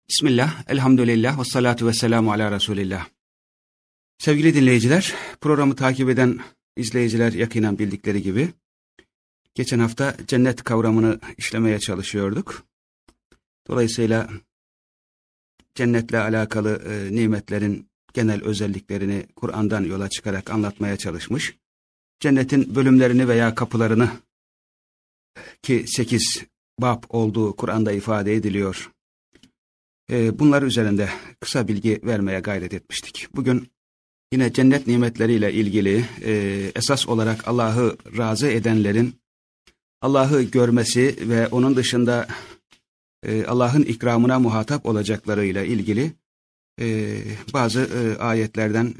Bismillah, elhamdülillah ve salatu ve selamu ala Resulillah. Sevgili dinleyiciler, programı takip eden izleyiciler yakinen bildikleri gibi, geçen hafta cennet kavramını işlemeye çalışıyorduk. Dolayısıyla cennetle alakalı nimetlerin genel özelliklerini Kur'an'dan yola çıkarak anlatmaya çalışmış. Cennetin bölümlerini veya kapılarını, ki 8 bab olduğu Kur'an'da ifade ediliyor, bunlar üzerinde kısa bilgi vermeye gayret etmiştik. Bugün yine cennet nimetleriyle ilgili esas olarak Allah'ı razı edenlerin Allah'ı görmesi ve onun dışında Allah'ın ikramına muhatap olacaklarıyla ilgili bazı ayetlerden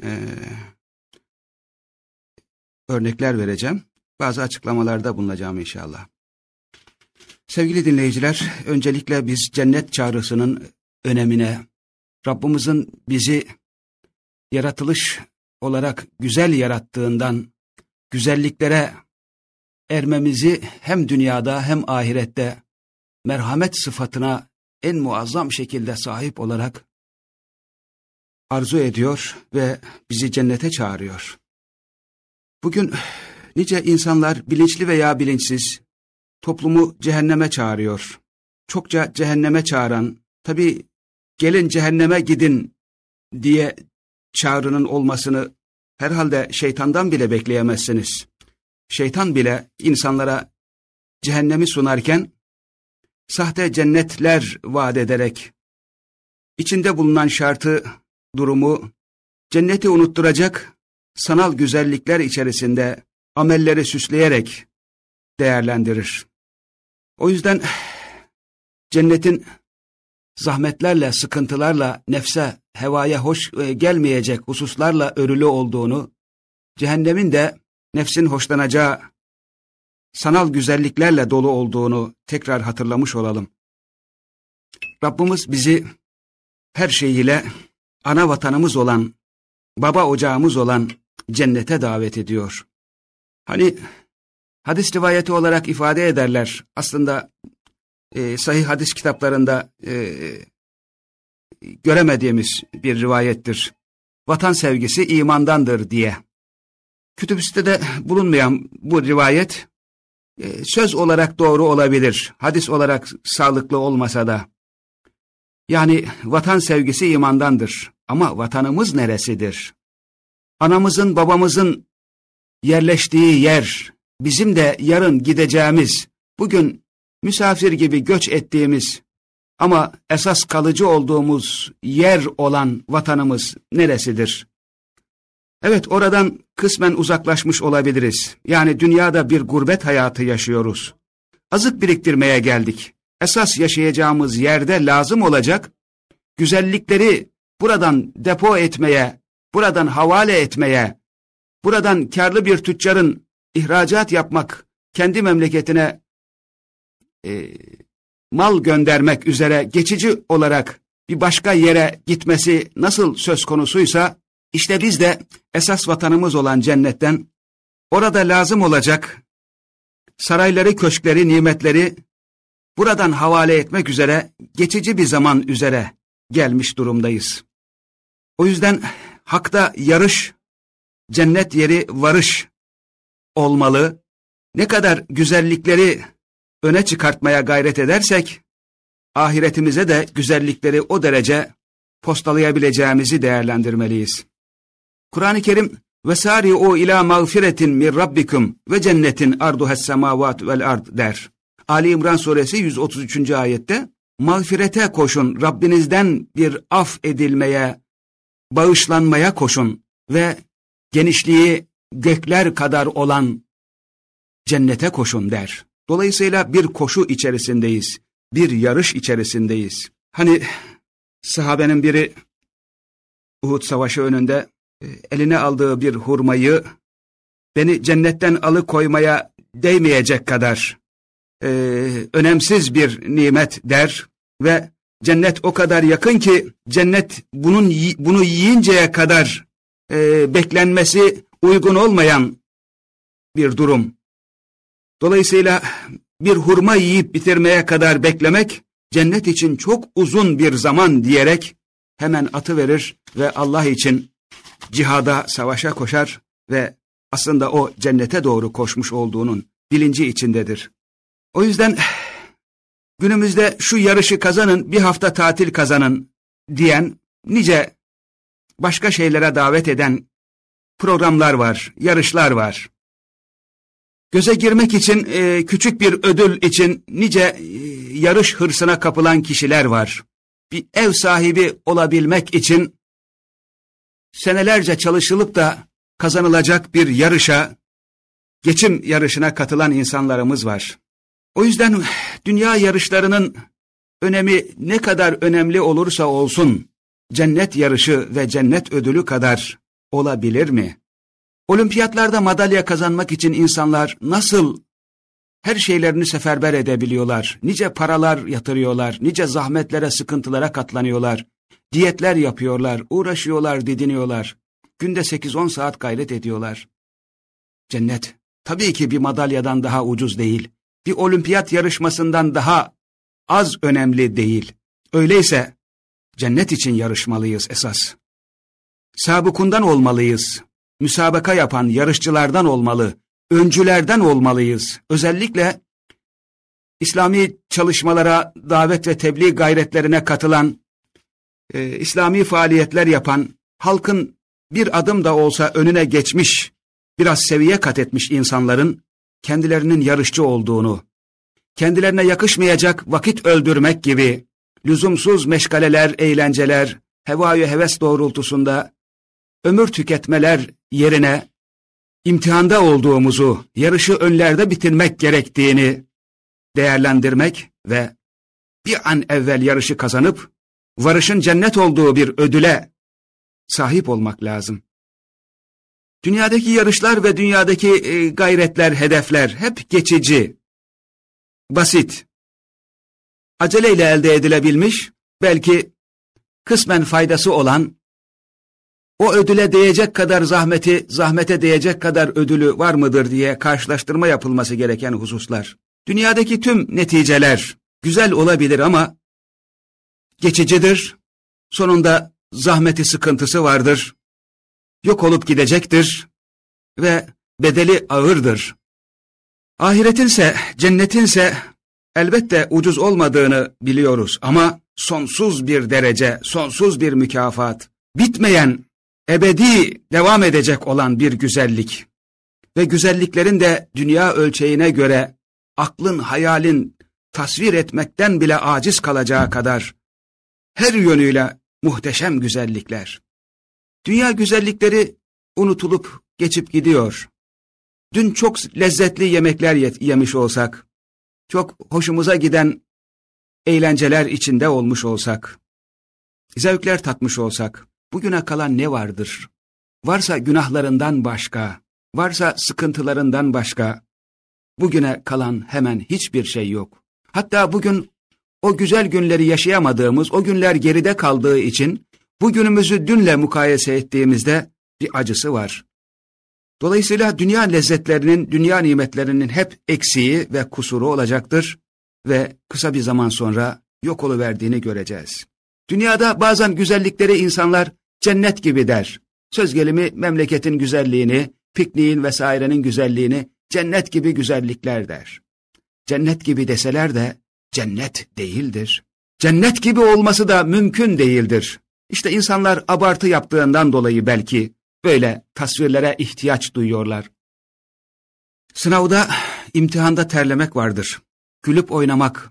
örnekler vereceğim. Bazı açıklamalarda bulunacağım inşallah. Sevgili dinleyiciler, öncelikle biz cennet çağrısının önemine, Rabbimizin bizi yaratılış olarak güzel yarattığından güzelliklere ermemizi hem dünyada hem ahirette merhamet sıfatına en muazzam şekilde sahip olarak arzu ediyor ve bizi cennete çağırıyor. Bugün nice insanlar bilinçli veya bilinçsiz toplumu cehenneme çağırıyor. Çokça cehenneme çağıran, tabii gelin cehenneme gidin diye çağrının olmasını herhalde şeytandan bile bekleyemezsiniz. Şeytan bile insanlara cehennemi sunarken sahte cennetler vaat ederek içinde bulunan şartı, durumu cenneti unutturacak sanal güzellikler içerisinde amelleri süsleyerek değerlendirir. O yüzden cennetin zahmetlerle, sıkıntılarla, nefse, hevaya hoş gelmeyecek hususlarla örülü olduğunu, cehennemin de nefsin hoşlanacağı sanal güzelliklerle dolu olduğunu tekrar hatırlamış olalım. Rabbimiz bizi her şeyiyle ana vatanımız olan, baba ocağımız olan cennete davet ediyor. Hani hadis rivayeti olarak ifade ederler, aslında sahih hadis kitaplarında göremediğimiz bir rivayettir. Vatan sevgisi imandandır diye. Kütüb-i bulunmayan bu rivayet söz olarak doğru olabilir. Hadis olarak sağlıklı olmasa da. Yani vatan sevgisi imandandır. Ama vatanımız neresidir? Anamızın, babamızın yerleştiği yer, bizim de yarın gideceğimiz, bugün misafir gibi göç ettiğimiz ama esas kalıcı olduğumuz yer olan vatanımız neresidir? Evet, oradan kısmen uzaklaşmış olabiliriz. Yani dünyada bir gurbet hayatı yaşıyoruz. Azık biriktirmeye geldik. Esas yaşayacağımız yerde lazım olacak güzellikleri buradan depo etmeye, buradan havale etmeye, buradan karlı bir tüccarın ihracat yapmak, kendi memleketine mal göndermek üzere geçici olarak bir başka yere gitmesi nasıl söz konusuysa, işte biz de esas vatanımız olan cennetten orada lazım olacak sarayları, köşkleri, nimetleri buradan havale etmek üzere geçici bir zaman üzere gelmiş durumdayız. O yüzden hakta yarış, cennet yeri varış olmalı. Ne kadar güzellikleri öne çıkartmaya gayret edersek, ahiretimize de güzellikleri o derece postalayabileceğimizi değerlendirmeliyiz. Kur'an-ı Kerim, وَسَارِعُوا اِلَى مَغْفِرَةٍ مِنْ رَبِّكُمْ وَجَنَّةٍ اَرْضُهَا السَّمَاوَاتُ وَالْاَرْضِ der. Ali İmran suresi 133. ayette, mağfirete koşun, Rabbinizden bir af edilmeye, bağışlanmaya koşun ve genişliği gökler kadar olan cennete koşun der. Dolayısıyla bir koşu içerisindeyiz, bir yarış içerisindeyiz. Hani sahabenin biri Uhud Savaşı önünde eline aldığı bir hurmayı beni cennetten alıkoymaya değmeyecek kadar önemsiz bir nimet der ve cennet o kadar yakın ki cennet bunu yiyinceye kadar beklenmesi uygun olmayan bir durum. Dolayısıyla bir hurma yiyip bitirmeye kadar beklemek cennet için çok uzun bir zaman diyerek hemen atıverir ve Allah için cihada, savaşa koşar ve aslında o cennete doğru koşmuş olduğunun bilinci içindedir. O yüzden günümüzde şu yarışı kazanın, bir hafta tatil kazanın diyen nice başka şeylere davet eden programlar var, yarışlar var. Göze girmek için, küçük bir ödül için nice yarış hırsına kapılan kişiler var. Bir ev sahibi olabilmek için senelerce çalışılıp da kazanılacak bir yarışa, geçim yarışına katılan insanlarımız var. O yüzden dünya yarışlarının önemi ne kadar önemli olursa olsun, cennet yarışı ve cennet ödülü kadar olabilir mi? Olimpiyatlarda madalya kazanmak için insanlar nasıl her şeylerini seferber edebiliyorlar? Nice paralar yatırıyorlar, nice zahmetlere, sıkıntılara katlanıyorlar, diyetler yapıyorlar, uğraşıyorlar, didiniyorlar. Günde 8-10 saat gayret ediyorlar. Cennet tabii ki bir madalyadan daha ucuz değil, bir olimpiyat yarışmasından daha az önemli değil. Öyleyse cennet için yarışmalıyız esas. Sabıkundan olmalıyız. Müsabaka yapan yarışçılardan olmalı, öncülerden olmalıyız. Özellikle İslami çalışmalara, davet ve tebliğ gayretlerine katılan, İslami faaliyetler yapan, halkın bir adım da olsa önüne geçmiş, biraz seviye kat etmiş insanların kendilerinin yarışçı olduğunu, kendilerine yakışmayacak vakit öldürmek gibi lüzumsuz meşgaleler, eğlenceler, heva-i heves doğrultusunda ömür tüketmeler yerine imtihanda olduğumuzu, yarışı önlerde bitirmek gerektiğini değerlendirmek ve bir an evvel yarışı kazanıp varışın cennet olduğu bir ödüle sahip olmak lazım. Dünyadaki yarışlar ve dünyadaki gayretler, hedefler hep geçici, basit, aceleyle elde edilebilmiş, belki kısmen faydası olan, o ödüle değecek kadar zahmete değecek kadar ödülü var mıdır diye karşılaştırma yapılması gereken hususlar. Dünyadaki tüm neticeler güzel olabilir ama geçicidir, sonunda zahmeti, sıkıntısı vardır, yok olup gidecektir ve bedeli ağırdır. Ahiretinse, cennetinse elbette ucuz olmadığını biliyoruz ama sonsuz bir derece, sonsuz bir mükafat, bitmeyen, ebedi devam edecek olan bir güzellik ve güzelliklerin de dünya ölçeğine göre aklın, hayalin tasvir etmekten bile aciz kalacağı kadar her yönüyle muhteşem güzellikler. Dünya güzellikleri unutulup geçip gidiyor. Dün çok lezzetli yemekler yemiş olsak, çok hoşumuza giden eğlenceler içinde olmuş olsak, zevkler tatmış olsak, bugüne kalan ne vardır? Varsa günahlarından başka, varsa sıkıntılarından başka, bugüne kalan hemen hiçbir şey yok. Hatta bugün o güzel günleri yaşayamadığımız, o günler geride kaldığı için, bugünümüzü dünle mukayese ettiğimizde bir acısı var. Dolayısıyla dünya lezzetlerinin, dünya nimetlerinin hep eksiği ve kusuru olacaktır ve kısa bir zaman sonra yok oluverdiğini göreceğiz. Dünyada bazen güzellikleri insanlar cennet gibi der. Söz gelimi memleketin güzelliğini, pikniğin vesairenin güzelliğini cennet gibi güzellikler der. Cennet gibi deseler de cennet değildir. Cennet gibi olması da mümkün değildir. İşte insanlar abartı yaptığından dolayı belki böyle tasvirlere ihtiyaç duyuyorlar. Sınavda, imtihanda terlemek vardır. Gülüp oynamak,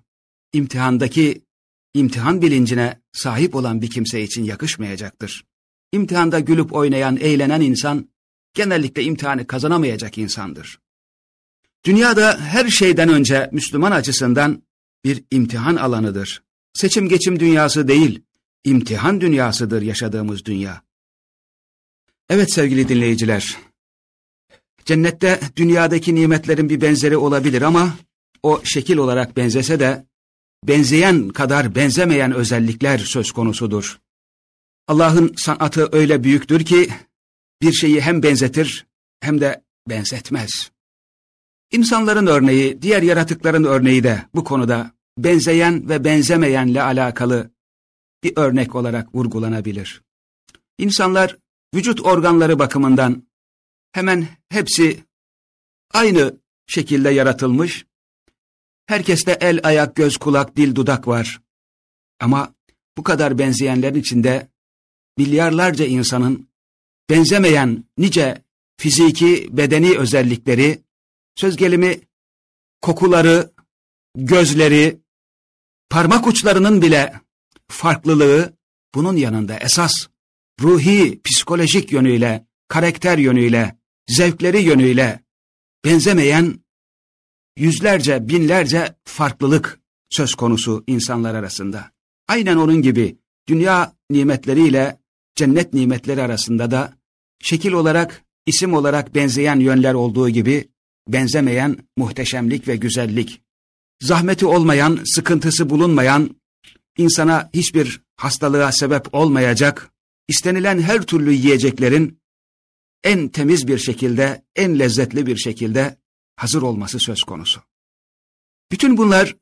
imtihan bilincine sahip olan bir kimse için yakışmayacaktır. İmtihanda gülüp oynayan, eğlenen insan, genellikle imtihanı kazanamayacak insandır. Dünyada her şeyden önce Müslüman açısından bir imtihan alanıdır. Seçim geçim dünyası değil, imtihan dünyasıdır yaşadığımız dünya. Evet sevgili dinleyiciler, cennette dünyadaki nimetlerin bir benzeri olabilir ama o şekil olarak benzese de benzeyen kadar benzemeyen özellikler söz konusudur. Allah'ın sanatı öyle büyüktür ki bir şeyi hem benzetir hem de benzetmez. İnsanların örneği, diğer yaratıkların örneği de bu konuda benzeyen ve benzemeyenle alakalı bir örnek olarak vurgulanabilir. İnsanlar vücut organları bakımından hemen hepsi aynı şekilde yaratılmış. Herkeste el, ayak, göz, kulak, dil, dudak var. Ama bu kadar benzeyenlerin içinde milyarlarca insanın benzemeyen nice fiziki, bedeni özellikleri, söz gelimi kokuları, gözleri, parmak uçlarının bile farklılığı, bunun yanında esas ruhi, psikolojik yönüyle, karakter yönüyle, zevkleri yönüyle benzemeyen yüzlerce, binlerce farklılık söz konusu insanlar arasında. Aynen onun gibi dünya nimetleriyle cennet nimetleri arasında da şekil olarak, isim olarak benzeyen yönler olduğu gibi benzemeyen muhteşemlik ve güzellik, zahmeti olmayan, sıkıntısı bulunmayan, insana hiçbir hastalığa sebep olmayacak, istenilen her türlü yiyeceklerin en temiz bir şekilde, en lezzetli bir şekilde hazır olması söz konusu. Bütün bunlar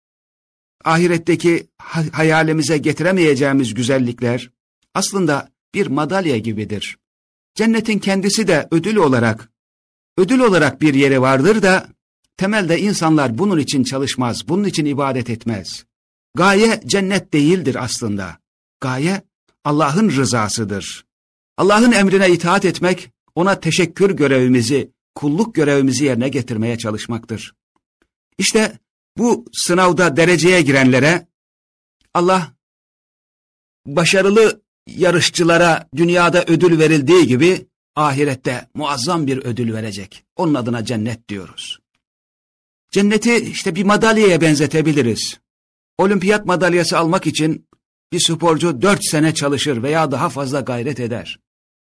ahiretteki hayalimize getiremeyeceğimiz güzellikler aslında bir madalya gibidir. Cennetin kendisi de ödül olarak bir yeri vardır da temelde insanlar bunun için çalışmaz, bunun için ibadet etmez. Gaye cennet değildir aslında. Gaye Allah'ın rızasıdır. Allah'ın emrine itaat etmek, ona teşekkür görevimizi, kulluk görevimizi yerine getirmeye çalışmaktır. İşte bu sınavda dereceye girenlere Allah başarılı yarışçılara dünyada ödül verildiği gibi ahirette muazzam bir ödül verecek. Onun adına cennet diyoruz. Cenneti işte bir madalyaya benzetebiliriz. Olimpiyat madalyası almak için bir sporcu 4 sene çalışır veya daha fazla gayret eder.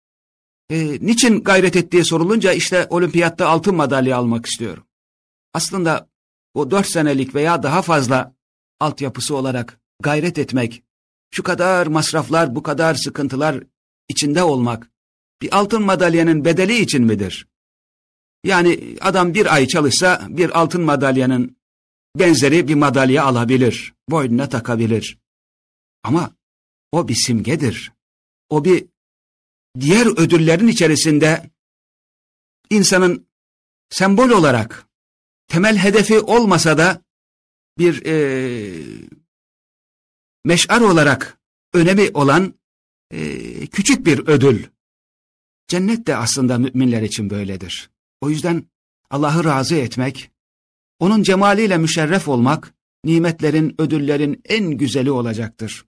Niçin gayret ettiği sorulunca işte olimpiyatta altın madalya almak istiyorum. Aslında o 4 senelik veya daha fazla altyapısı olarak gayret etmek, şu kadar masraflar, bu kadar sıkıntılar içinde olmak, bir altın madalyanın bedeli için midir? Yani adam bir ay çalışsa bir altın madalyanın benzeri bir madalya alabilir, boynuna takabilir. Ama o bir simgedir. O bir diğer ödüllerin içerisinde insanın sembol olarak temel hedefi olmasa da bir meş'ar olarak önemi olan küçük bir ödül. Cennet de aslında müminler için böyledir. O yüzden Allah'ı razı etmek, onun cemaliyle müşerref olmak, nimetlerin, ödüllerin en güzeli olacaktır.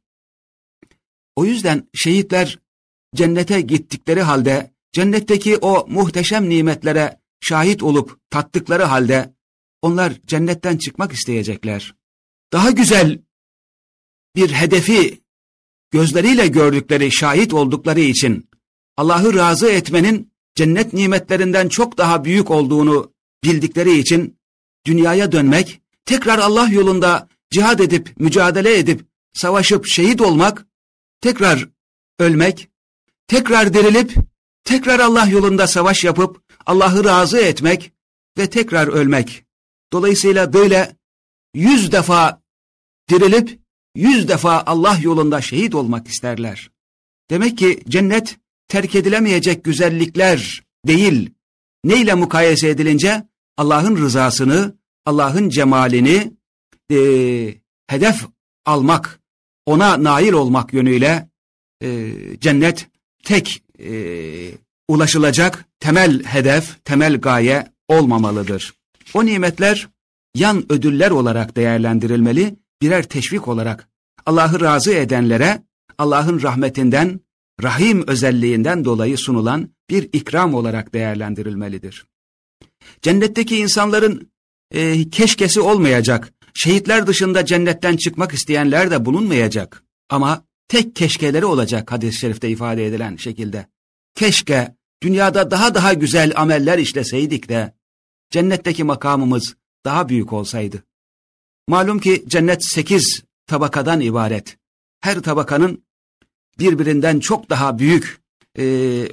O yüzden şehitler cennete gittikleri halde, cennetteki o muhteşem nimetlere şahit olup tattıkları halde, onlar cennetten çıkmak isteyecekler. Daha güzel bir hedefi gözleriyle gördükleri, şahit oldukları için Allah'ı razı etmenin cennet nimetlerinden çok daha büyük olduğunu bildikleri için dünyaya dönmek, tekrar Allah yolunda cihad edip, mücadele edip, savaşıp şehit olmak, tekrar ölmek, tekrar dirilip, tekrar Allah yolunda savaş yapıp Allah'ı razı etmek ve tekrar ölmek. Dolayısıyla böyle 100 defa dirilip 100 defa Allah yolunda şehit olmak isterler. Demek ki cennet terk edilemeyecek güzellikler değil. Neyle mukayese edilince? Allah'ın rızasını, Allah'ın cemalini hedef almak, ona nail olmak yönüyle cennet tek ulaşılacak temel hedef, temel gaye olmamalıdır. O nimetler yan ödüller olarak değerlendirilmeli, birer teşvik olarak Allah'ı razı edenlere Allah'ın rahmetinden, rahim özelliğinden dolayı sunulan bir ikram olarak değerlendirilmelidir. Cennetteki insanların keşkesi olmayacak, şehitler dışında cennetten çıkmak isteyenler de bulunmayacak. Ama tek keşkeleri olacak hadis-i şerifte ifade edilen şekilde. Keşke dünyada daha güzel ameller işleseydik de cennetteki makamımız daha büyük olsaydı. Malum ki cennet 8 tabakadan ibaret. Her tabakanın birbirinden çok daha büyük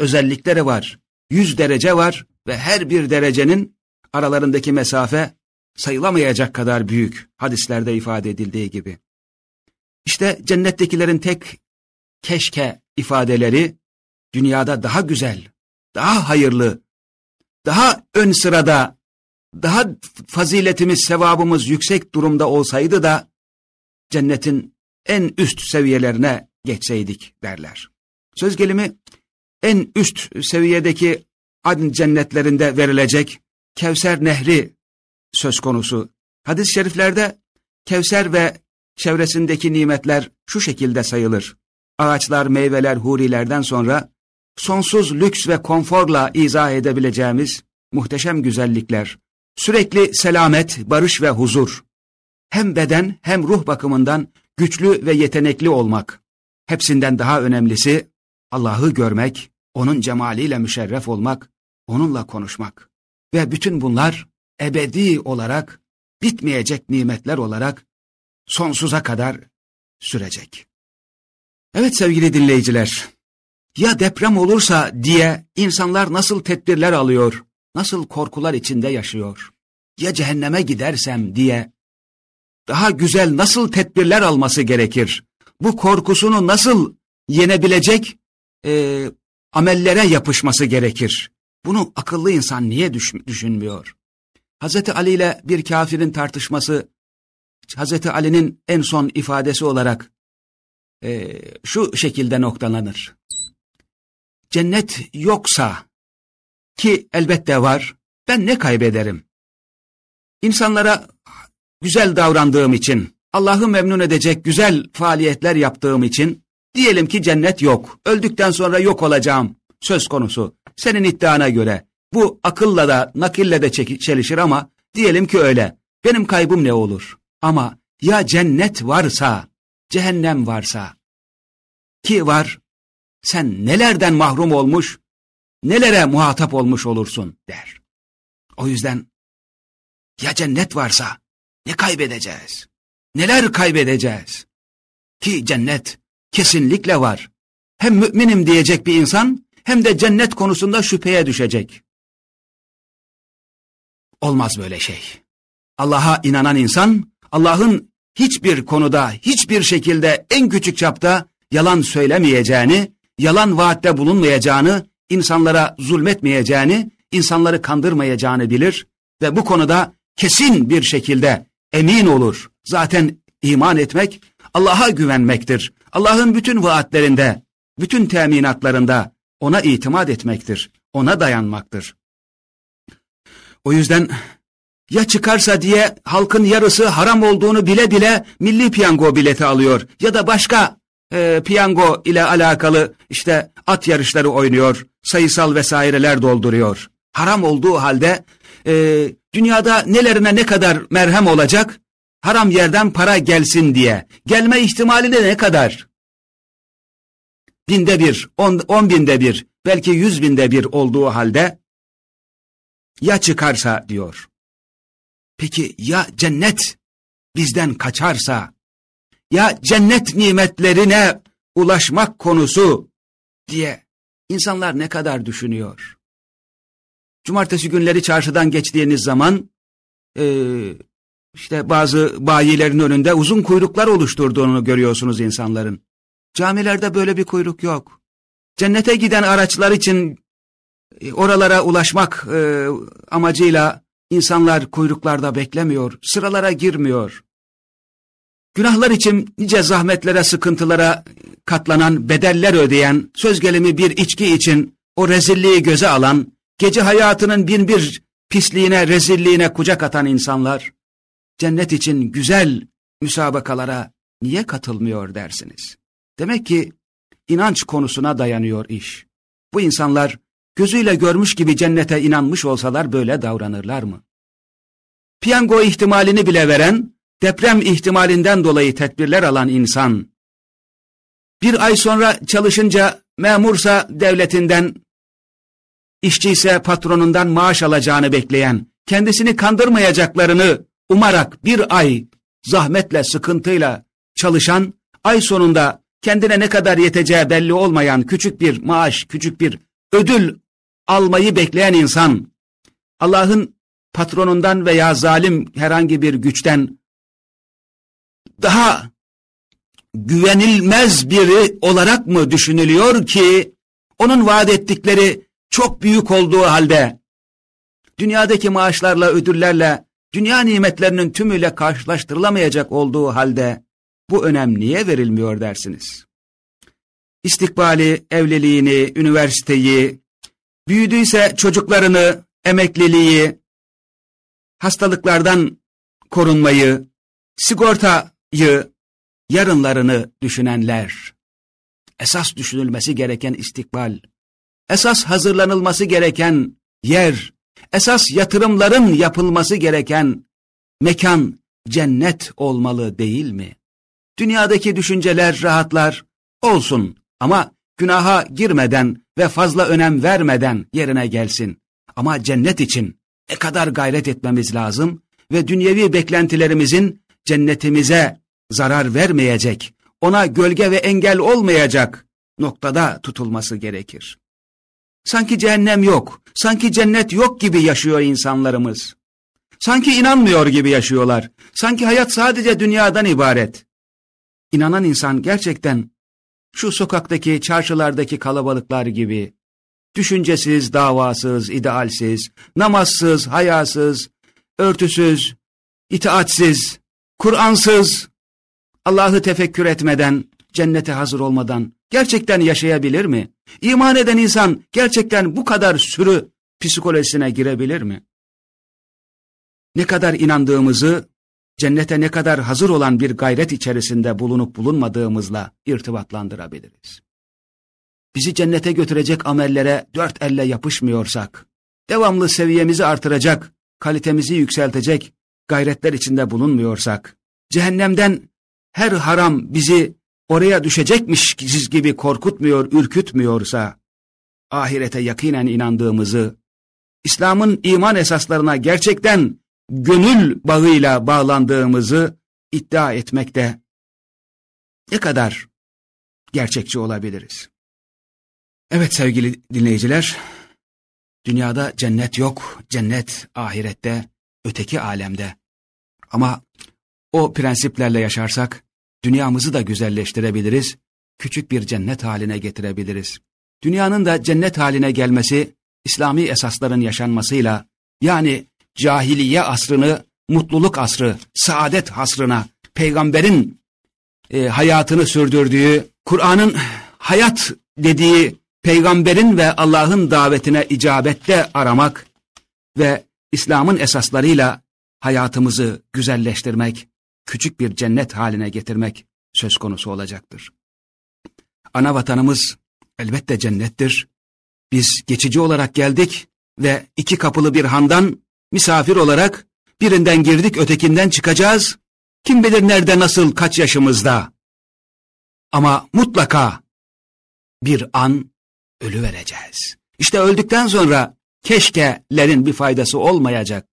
özellikleri var. 100 derece var ve her bir derecenin aralarındaki mesafe sayılamayacak kadar büyük, hadislerde ifade edildiği gibi. İşte cennettekilerin tek keşke ifadeleri dünyada daha güzel, daha hayırlı, daha ön sırada, daha faziletimiz, sevabımız yüksek durumda olsaydı da cennetin en üst seviyelerine geçseydik derler. Söz gelimi en üst seviyedeki adn cennetlerinde verilecek Kevser Nehri söz konusu. Hadis-i şeriflerde Kevser ve çevresindeki nimetler şu şekilde sayılır. Ağaçlar, meyveler, hurilerden sonra sonsuz lüks ve konforla izah edebileceğimiz muhteşem güzellikler, sürekli selamet, barış ve huzur, hem beden hem ruh bakımından güçlü ve yetenekli olmak, hepsinden daha önemlisi Allah'ı görmek, onun cemaliyle müşerref olmak, onunla konuşmak ve bütün bunlar ebedi olarak, bitmeyecek nimetler olarak sonsuza kadar sürecek. Evet sevgili dinleyiciler, ya deprem olursa diye insanlar nasıl tedbirler alıyor, nasıl korkular içinde yaşıyor, ya cehenneme gidersem diye daha güzel nasıl tedbirler alması gerekir, bu korkusunu nasıl yenebilecek amellere yapışması gerekir. Bunu akıllı insan niye düşünmüyor? Hazreti Ali ile bir kafirin tartışması, Hazreti Ali'nin en son ifadesi olarak şu şekilde noktalanır. Cennet yoksa, ki elbette var, ben ne kaybederim? İnsanlara güzel davrandığım için, Allah'ı memnun edecek güzel faaliyetler yaptığım için, diyelim ki cennet yok, öldükten sonra yok olacağım söz konusu. Senin iddiana göre, bu akılla da nakille de çelişir ama diyelim ki öyle. Benim kaybım ne olur? Ama ya cennet varsa, cehennem varsa, ki var, sen nelerden mahrum olmuş, nelere muhatap olmuş olursun der. O yüzden ya cennet varsa ne kaybedeceğiz? Neler kaybedeceğiz? Ki cennet kesinlikle var. Hem müminim diyecek bir insan hem de cennet konusunda şüpheye düşecek. Olmaz böyle şey. Allah'a inanan insan, Allah'ın hiçbir konuda, hiçbir şekilde en küçük çapta yalan söylemeyeceğini, yalan vaatte bulunmayacağını, insanlara zulmetmeyeceğini, insanları kandırmayacağını bilir ve bu konuda kesin bir şekilde emin olur. Zaten iman etmek, Allah'a güvenmektir. Allah'ın bütün vaatlerinde, bütün teminatlarında ona itimat etmektir, ona dayanmaktır. O yüzden ya çıkarsa diye halkın yarısı haram olduğunu bile bile milli piyango bileti alıyor ya da başka piyango ile alakalı işte at yarışları oynuyor, sayısal vesaireler dolduruyor. Haram olduğu halde dünyada nelerine ne kadar merhem olacak, haram yerden para gelsin diye. Gelme ihtimali de ne kadar? 1000'de 1, 10 binde 1, belki 100 binde 1 olduğu halde ya çıkarsa diyor. Peki ya cennet bizden kaçarsa, ya cennet nimetlerine ulaşmak konusu diye insanlar ne kadar düşünüyor? Cumartesi günleri çarşıdan geçtiğiniz zaman işte bazı bayilerin önünde uzun kuyruklar oluşturduğunu görüyorsunuz insanların. Camilerde böyle bir kuyruk yok. Cennete giden araçlar için oralara ulaşmak amacıyla insanlar kuyruklarda beklemiyor, sıralara girmiyor. Günahlar için nice zahmetlere, sıkıntılara katlanan, bedeller ödeyen, söz gelimi bir içki için o rezilliği göze alan, gece hayatının bin bir pisliğine, rezilliğine kucak atan insanlar, cennet için güzel müsabakalara niye katılmıyor dersiniz? Demek ki inanç konusuna dayanıyor iş. Bu insanlar gözüyle görmüş gibi cennete inanmış olsalar böyle davranırlar mı? Piyango ihtimalini bile veren, deprem ihtimalinden dolayı tedbirler alan insan, bir ay sonra çalışınca memursa devletinden, işçiyse patronundan maaş alacağını bekleyen, kendisini kandırmayacaklarını umarak bir ay zahmetle, sıkıntıyla çalışan, ay sonunda kendine ne kadar yeteceği belli olmayan küçük bir maaş, küçük bir ödül almayı bekleyen insan, Allah'ın patronundan veya zalim herhangi bir güçten daha güvenilmez biri olarak mı düşünülüyor ki onun vaat ettikleri çok büyük olduğu halde dünyadaki maaşlarla, ödüllerle, dünya nimetlerinin tümüyle karşılaştırılamayacak olduğu halde bu önem niye verilmiyor dersiniz? İstikbali, evliliğini, üniversiteyi, büyüdüyse çocuklarını, emekliliği, hastalıklardan korunmayı, sigortayı, yarınlarını düşünenler, esas düşünülmesi gereken istikbal, esas hazırlanılması gereken yer, esas yatırımların yapılması gereken mekan cennet olmalı değil mi? Dünyadaki düşünceler, rahatlar olsun ama günaha girmeden ve fazla önem vermeden yerine gelsin. Ama cennet için ne kadar gayret etmemiz lazım ve dünyevi beklentilerimizin cennetimize zarar vermeyecek, ona gölge ve engel olmayacak noktada tutulması gerekir. Sanki cehennem yok, sanki cennet yok gibi yaşıyor insanlarımız. Sanki inanmıyor gibi yaşıyorlar. Sanki hayat sadece dünyadan ibaret. İnanan insan gerçekten şu sokaktaki, çarşılardaki kalabalıklar gibi düşüncesiz, davasız, idealsiz, namazsız, hayasız, örtüsüz, itaatsiz, Kur'ansız, Allah'ı tefekkür etmeden, cennete hazır olmadan gerçekten yaşayabilir mi? İman eden insan gerçekten bu kadar sürü psikolojisine girebilir mi? Ne kadar inandığımızı, cennete ne kadar hazır olan bir gayret içerisinde bulunup bulunmadığımızla irtibatlandırabiliriz. Bizi cennete götürecek amellere dört elle yapışmıyorsak, devamlı seviyemizi artıracak, kalitemizi yükseltecek gayretler içinde bulunmuyorsak, cehennemden her haram bizi oraya düşecekmiş gibi korkutmuyor, ürkütmüyorsa, ahirete yakinen inandığımızı, İslam'ın iman esaslarına gerçekten gönül bağıyla bağlandığımızı iddia etmekte ne kadar gerçekçi olabiliriz? Evet sevgili dinleyiciler, dünyada cennet yok, cennet ahirette, öteki alemde. Ama o prensiplerle yaşarsak, dünyamızı da güzelleştirebiliriz, küçük bir cennet haline getirebiliriz. Dünyanın da cennet haline gelmesi, İslami esasların yaşanmasıyla, yani cahiliye asrını, mutluluk asrı, saadet asrına, peygamberin hayatını sürdürdüğü, Kur'an'ın hayat dediği, peygamberin ve Allah'ın davetine icabette aramak ve İslam'ın esaslarıyla hayatımızı güzelleştirmek, küçük bir cennet haline getirmek söz konusu olacaktır. Ana vatanımız elbette cennettir. Biz geçici olarak geldik ve iki kapılı bir handan misafir olarak birinden girdik, ötekinden çıkacağız. Kim bilir nerede, nasıl, kaç yaşımızda. Ama mutlaka bir an ölüvereceğiz. İşte öldükten sonra keşkelerin bir faydası olmayacak.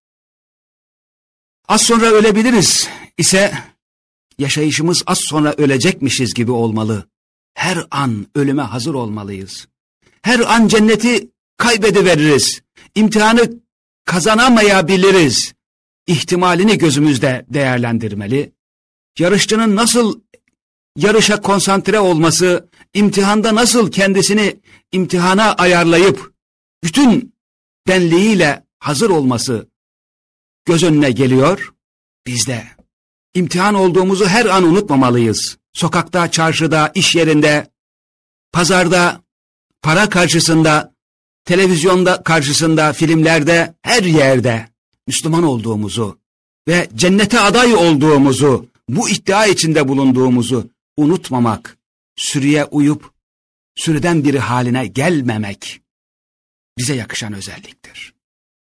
Az sonra ölebiliriz ise yaşayışımız az sonra ölecekmişiz gibi olmalı. Her an ölüme hazır olmalıyız. Her an cenneti kaybediveririz. İmtihanı kazanamayabiliriz. İhtimalini gözümüzde değerlendirmeli. Yarışçının nasıl yarışa konsantre olması, imtihanda nasıl kendisini imtihana ayarlayıp bütün benliğiyle hazır olması göz önüne geliyor. Biz de imtihan olduğumuzu her an unutmamalıyız. Sokakta, çarşıda, iş yerinde, pazarda, para karşısında, televizyonda karşısında, filmlerde, her yerde Müslüman olduğumuzu ve cennete aday olduğumuzu, bu iddia içinde bulunduğumuzu unutmamak, sürüye uyup sürüden biri haline gelmemek bize yakışan özelliktir.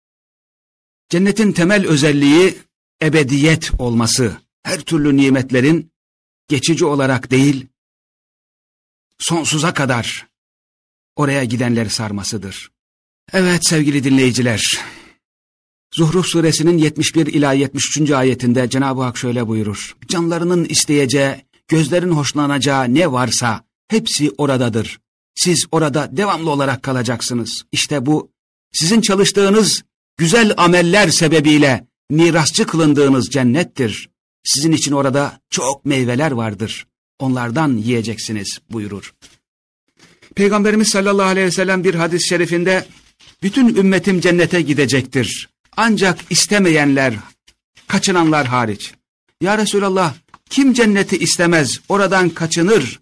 Cennetin temel özelliği ebediyet olması, her türlü nimetlerin geçici olarak değil, sonsuza kadar oraya gidenleri sarmasıdır. Evet sevgili dinleyiciler, Zuhruf suresinin 71 ila 73. ayetinde Cenab-ı Hak şöyle buyurur: canlarının isteyeceği, gözlerin hoşlanacağı ne varsa hepsi oradadır. Siz orada devamlı olarak kalacaksınız. İşte bu sizin çalıştığınız güzel ameller sebebiyle mirasçı kılındığınız cennettir. Sizin için orada çok meyveler vardır. Onlardan yiyeceksiniz buyurur. Peygamberimiz sallallahu aleyhi ve sellem bir hadis-i şerifinde bütün ümmetim cennete gidecektir. Ancak istemeyenler, kaçınanlar hariç. Ya Resulallah, kim cenneti istemez, oradan kaçınır,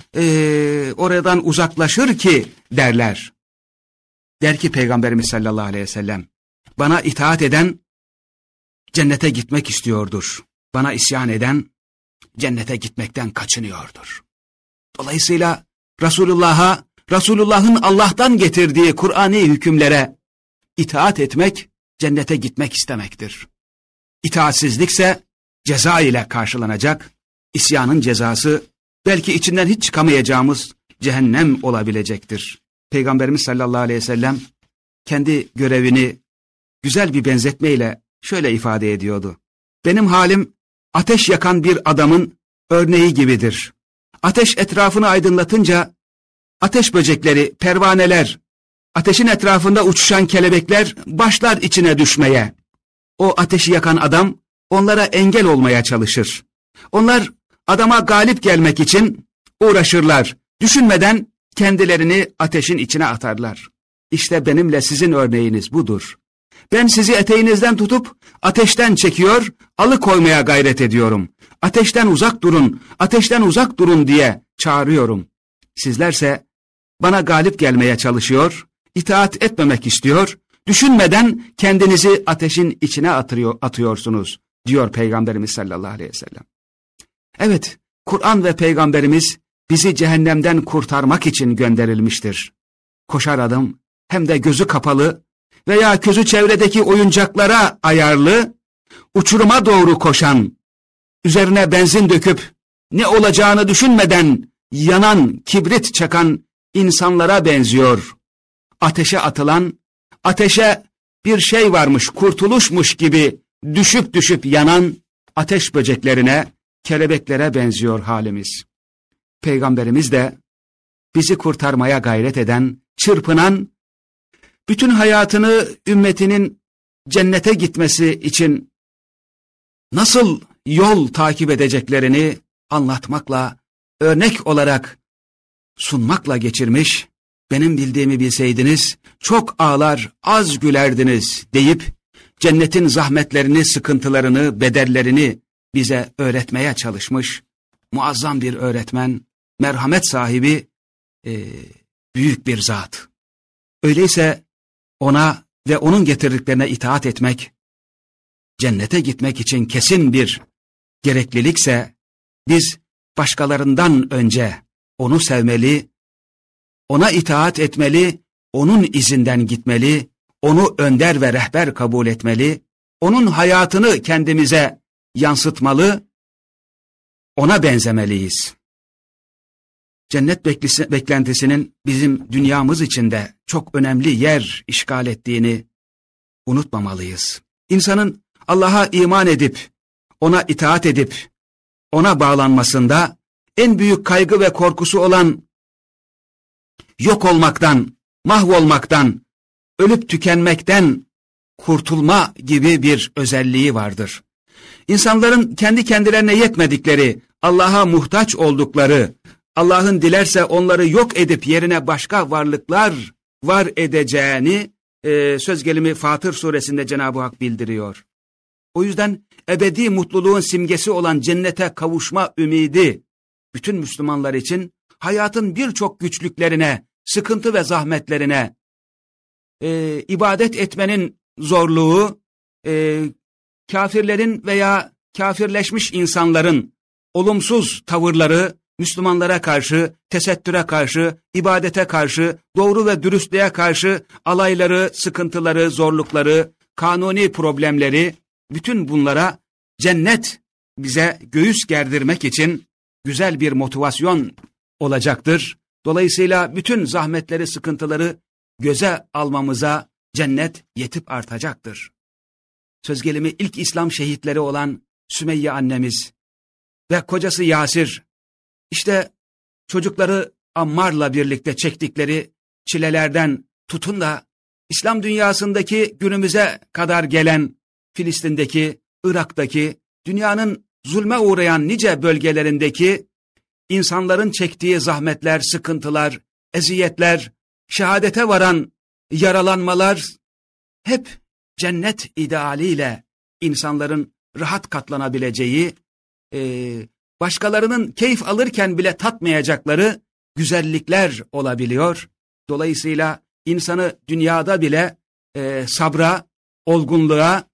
oradan uzaklaşır ki derler. Der ki Peygamberimiz sallallahu aleyhi ve sellem, bana itaat eden cennete gitmek istiyordur. Bana isyan eden cennete gitmekten kaçınıyordur. Dolayısıyla Resulullah'ın Allah'tan getirdiği Kur'ani hükümlere itaat etmek, cennete gitmek istemektir. İtaatsizlikse ceza ile karşılanacak, isyanın cezası belki içinden hiç çıkamayacağımız cehennem olabilecektir. Peygamberimiz sallallahu aleyhi ve sellem kendi görevini güzel bir benzetmeyle şöyle ifade ediyordu. Benim halim ateş yakan bir adamın örneği gibidir. Ateş etrafını aydınlatınca ateş böcekleri, pervaneler, ateşin etrafında uçuşan kelebekler başlar içine düşmeye. O ateşi yakan adam onlara engel olmaya çalışır. Onlar adama galip gelmek için uğraşırlar. Düşünmeden kendilerini ateşin içine atarlar. İşte benimle sizin örneğiniz budur. Ben sizi eteğinizden tutup ateşten çekiyor, alıkoymaya gayret ediyorum. Ateşten uzak durun, ateşten uzak durun diye çağırıyorum. Sizlerse bana galip gelmeye çalışıyor, itaat etmemek istiyor, düşünmeden kendinizi ateşin içine atıyorsunuz, diyor Peygamberimiz sallallahu aleyhi ve sellem. Evet, Kur'an ve Peygamberimiz bizi cehennemden kurtarmak için gönderilmiştir. Koşar adım, hem de gözü kapalı veya gözü çevredeki oyuncaklara ayarlı, uçuruma doğru koşan, üzerine benzin döküp ne olacağını düşünmeden yanan, kibrit çakan insanlara benziyor. Ateşe atılan, ateşe bir şey varmış, kurtuluşmuş gibi düşüp düşüp yanan ateş böceklerine, kelebeklere benziyor halimiz. Peygamberimiz de bizi kurtarmaya gayret eden, çırpınan, bütün hayatını ümmetinin cennete gitmesi için nasıl yol takip edeceklerini anlatmakla, örnek olarak sunmakla geçirmiş, benim bildiğimi bilseydiniz çok ağlar, az gülerdiniz deyip cennetin zahmetlerini, sıkıntılarını, bedellerini bize öğretmeye çalışmış muazzam bir öğretmen, merhamet sahibi, büyük bir zat. Öyleyse ona ve onun getirdiklerine itaat etmek, cennete gitmek için kesin bir gereklilikse, biz başkalarından önce onu sevmeli, ona itaat etmeli, onun izinden gitmeli, onu önder ve rehber kabul etmeli, onun hayatını kendimize yansıtmalı, ona benzemeliyiz. Cennet beklentisinin bizim dünyamız içinde çok önemli yer işgal ettiğini unutmamalıyız. İnsanın Allah'a iman edip, ona itaat edip, ona bağlanmasında en büyük kaygı ve korkusu olan yok olmaktan, mahvolmaktan, ölüp tükenmekten kurtulma gibi bir özelliği vardır. İnsanların kendi kendilerine yetmedikleri, Allah'a muhtaç oldukları, Allah'ın dilerse onları yok edip yerine başka varlıklar var edeceğini söz gelimi Fatır suresinde Cenab-ı Hak bildiriyor. O yüzden ebedi mutluluğun simgesi olan cennete kavuşma ümidi bütün Müslümanlar için hayatın birçok güçlüklerine, sıkıntı ve zahmetlerine, ibadet etmenin zorluğu, kafirlerin veya kafirleşmiş insanların olumsuz tavırları, Müslümanlara karşı, tesettüre karşı, ibadete karşı, doğru ve dürüstlüğe karşı alayları, sıkıntıları, zorlukları, kanuni problemleri, bütün bunlara cennet bize göğüs gerdirmek için güzel bir motivasyon olacaktır. Dolayısıyla bütün zahmetleri, sıkıntıları göze almamıza cennet yetip artacaktır. Söz gelimi ilk İslam şehitleri olan Sümeyye annemiz ve kocası Yasir, işte çocukları Ammar'la birlikte çektikleri çilelerden tutun da İslam dünyasındaki günümüze kadar gelen Filistin'deki, Irak'taki, dünyanın zulme uğrayan nice bölgelerindeki insanların çektiği zahmetler, sıkıntılar, eziyetler, şehadete varan yaralanmalar hep cennet idealiyle insanların rahat katlanabileceği, başkalarının keyif alırken bile tatmayacakları güzellikler olabiliyor. Dolayısıyla insanı dünyada bile sabra, olgunluğa,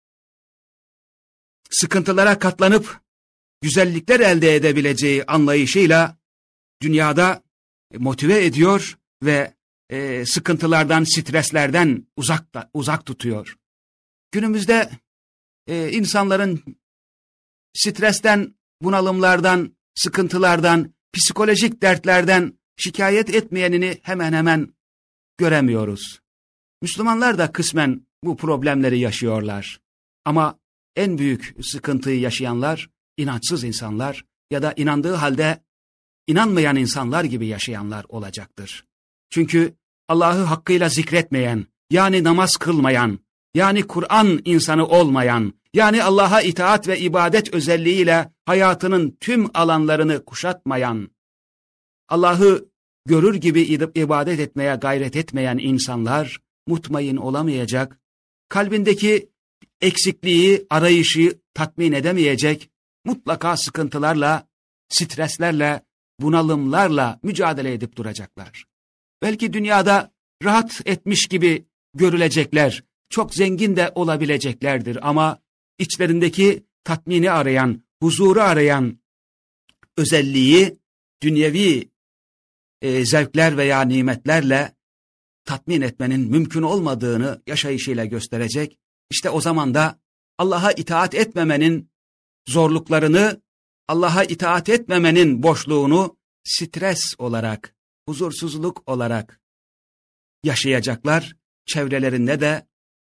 sıkıntılara katlanıp güzellikler elde edebileceği anlayışıyla dünyada motive ediyor ve sıkıntılardan, streslerden uzak tutuyor. Günümüzde insanların stresten, bunalımlardan, sıkıntılardan, psikolojik dertlerden şikayet etmeyenini hemen hemen göremiyoruz. Müslümanlar da kısmen bu problemleri yaşıyorlar. Ama en büyük sıkıntıyı yaşayanlar inançsız insanlar ya da inandığı halde inanmayan insanlar gibi yaşayanlar olacaktır. Çünkü Allah'ı hakkıyla zikretmeyen, yani namaz kılmayan, yani Kur'an insanı olmayan, yani Allah'a itaat ve ibadet özelliğiyle hayatının tüm alanlarını kuşatmayan, Allah'ı görür gibi ibadet etmeye gayret etmeyen insanlar mutmain olamayacak, kalbindeki eksikliği, arayışı tatmin edemeyecek, mutlaka sıkıntılarla, streslerle, bunalımlarla mücadele edip duracaklar. Belki dünyada rahat etmiş gibi görülecekler, çok zengin de olabileceklerdir ama içlerindeki tatmini arayan, huzuru arayan özelliği dünyevi zevkler veya nimetlerle tatmin etmenin mümkün olmadığını yaşayışıyla gösterecek. İşte o zaman da Allah'a itaat etmemenin zorluklarını, Allah'a itaat etmemenin boşluğunu stres olarak, huzursuzluk olarak yaşayacaklar. Çevrelerinde de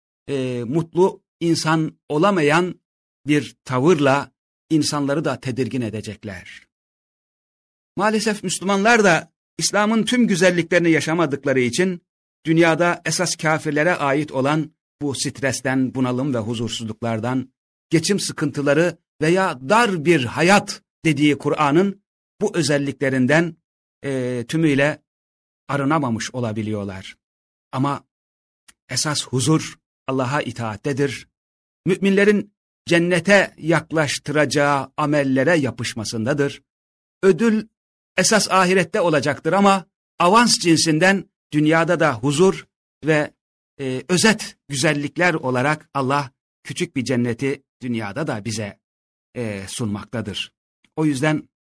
mutlu insan olamayan bir tavırla insanları da tedirgin edecekler. Maalesef Müslümanlar da İslam'ın tüm güzelliklerini yaşamadıkları için dünyada esas kafirlere ait olan bu stresten, bunalım ve huzursuzluklardan, geçim sıkıntıları veya dar bir hayat dediği Kur'an'ın bu özelliklerinden tümüyle arınamamış olabiliyorlar. Ama esas huzur Allah'a itaattedir. Müminlerin cennete yaklaştıracağı amellere yapışmasındadır. Ödül esas ahirette olacaktır ama avans cinsinden dünyada da huzur ve özet güzellikler olarak Allah küçük bir cenneti dünyada da bize sunmaktadır. O yüzden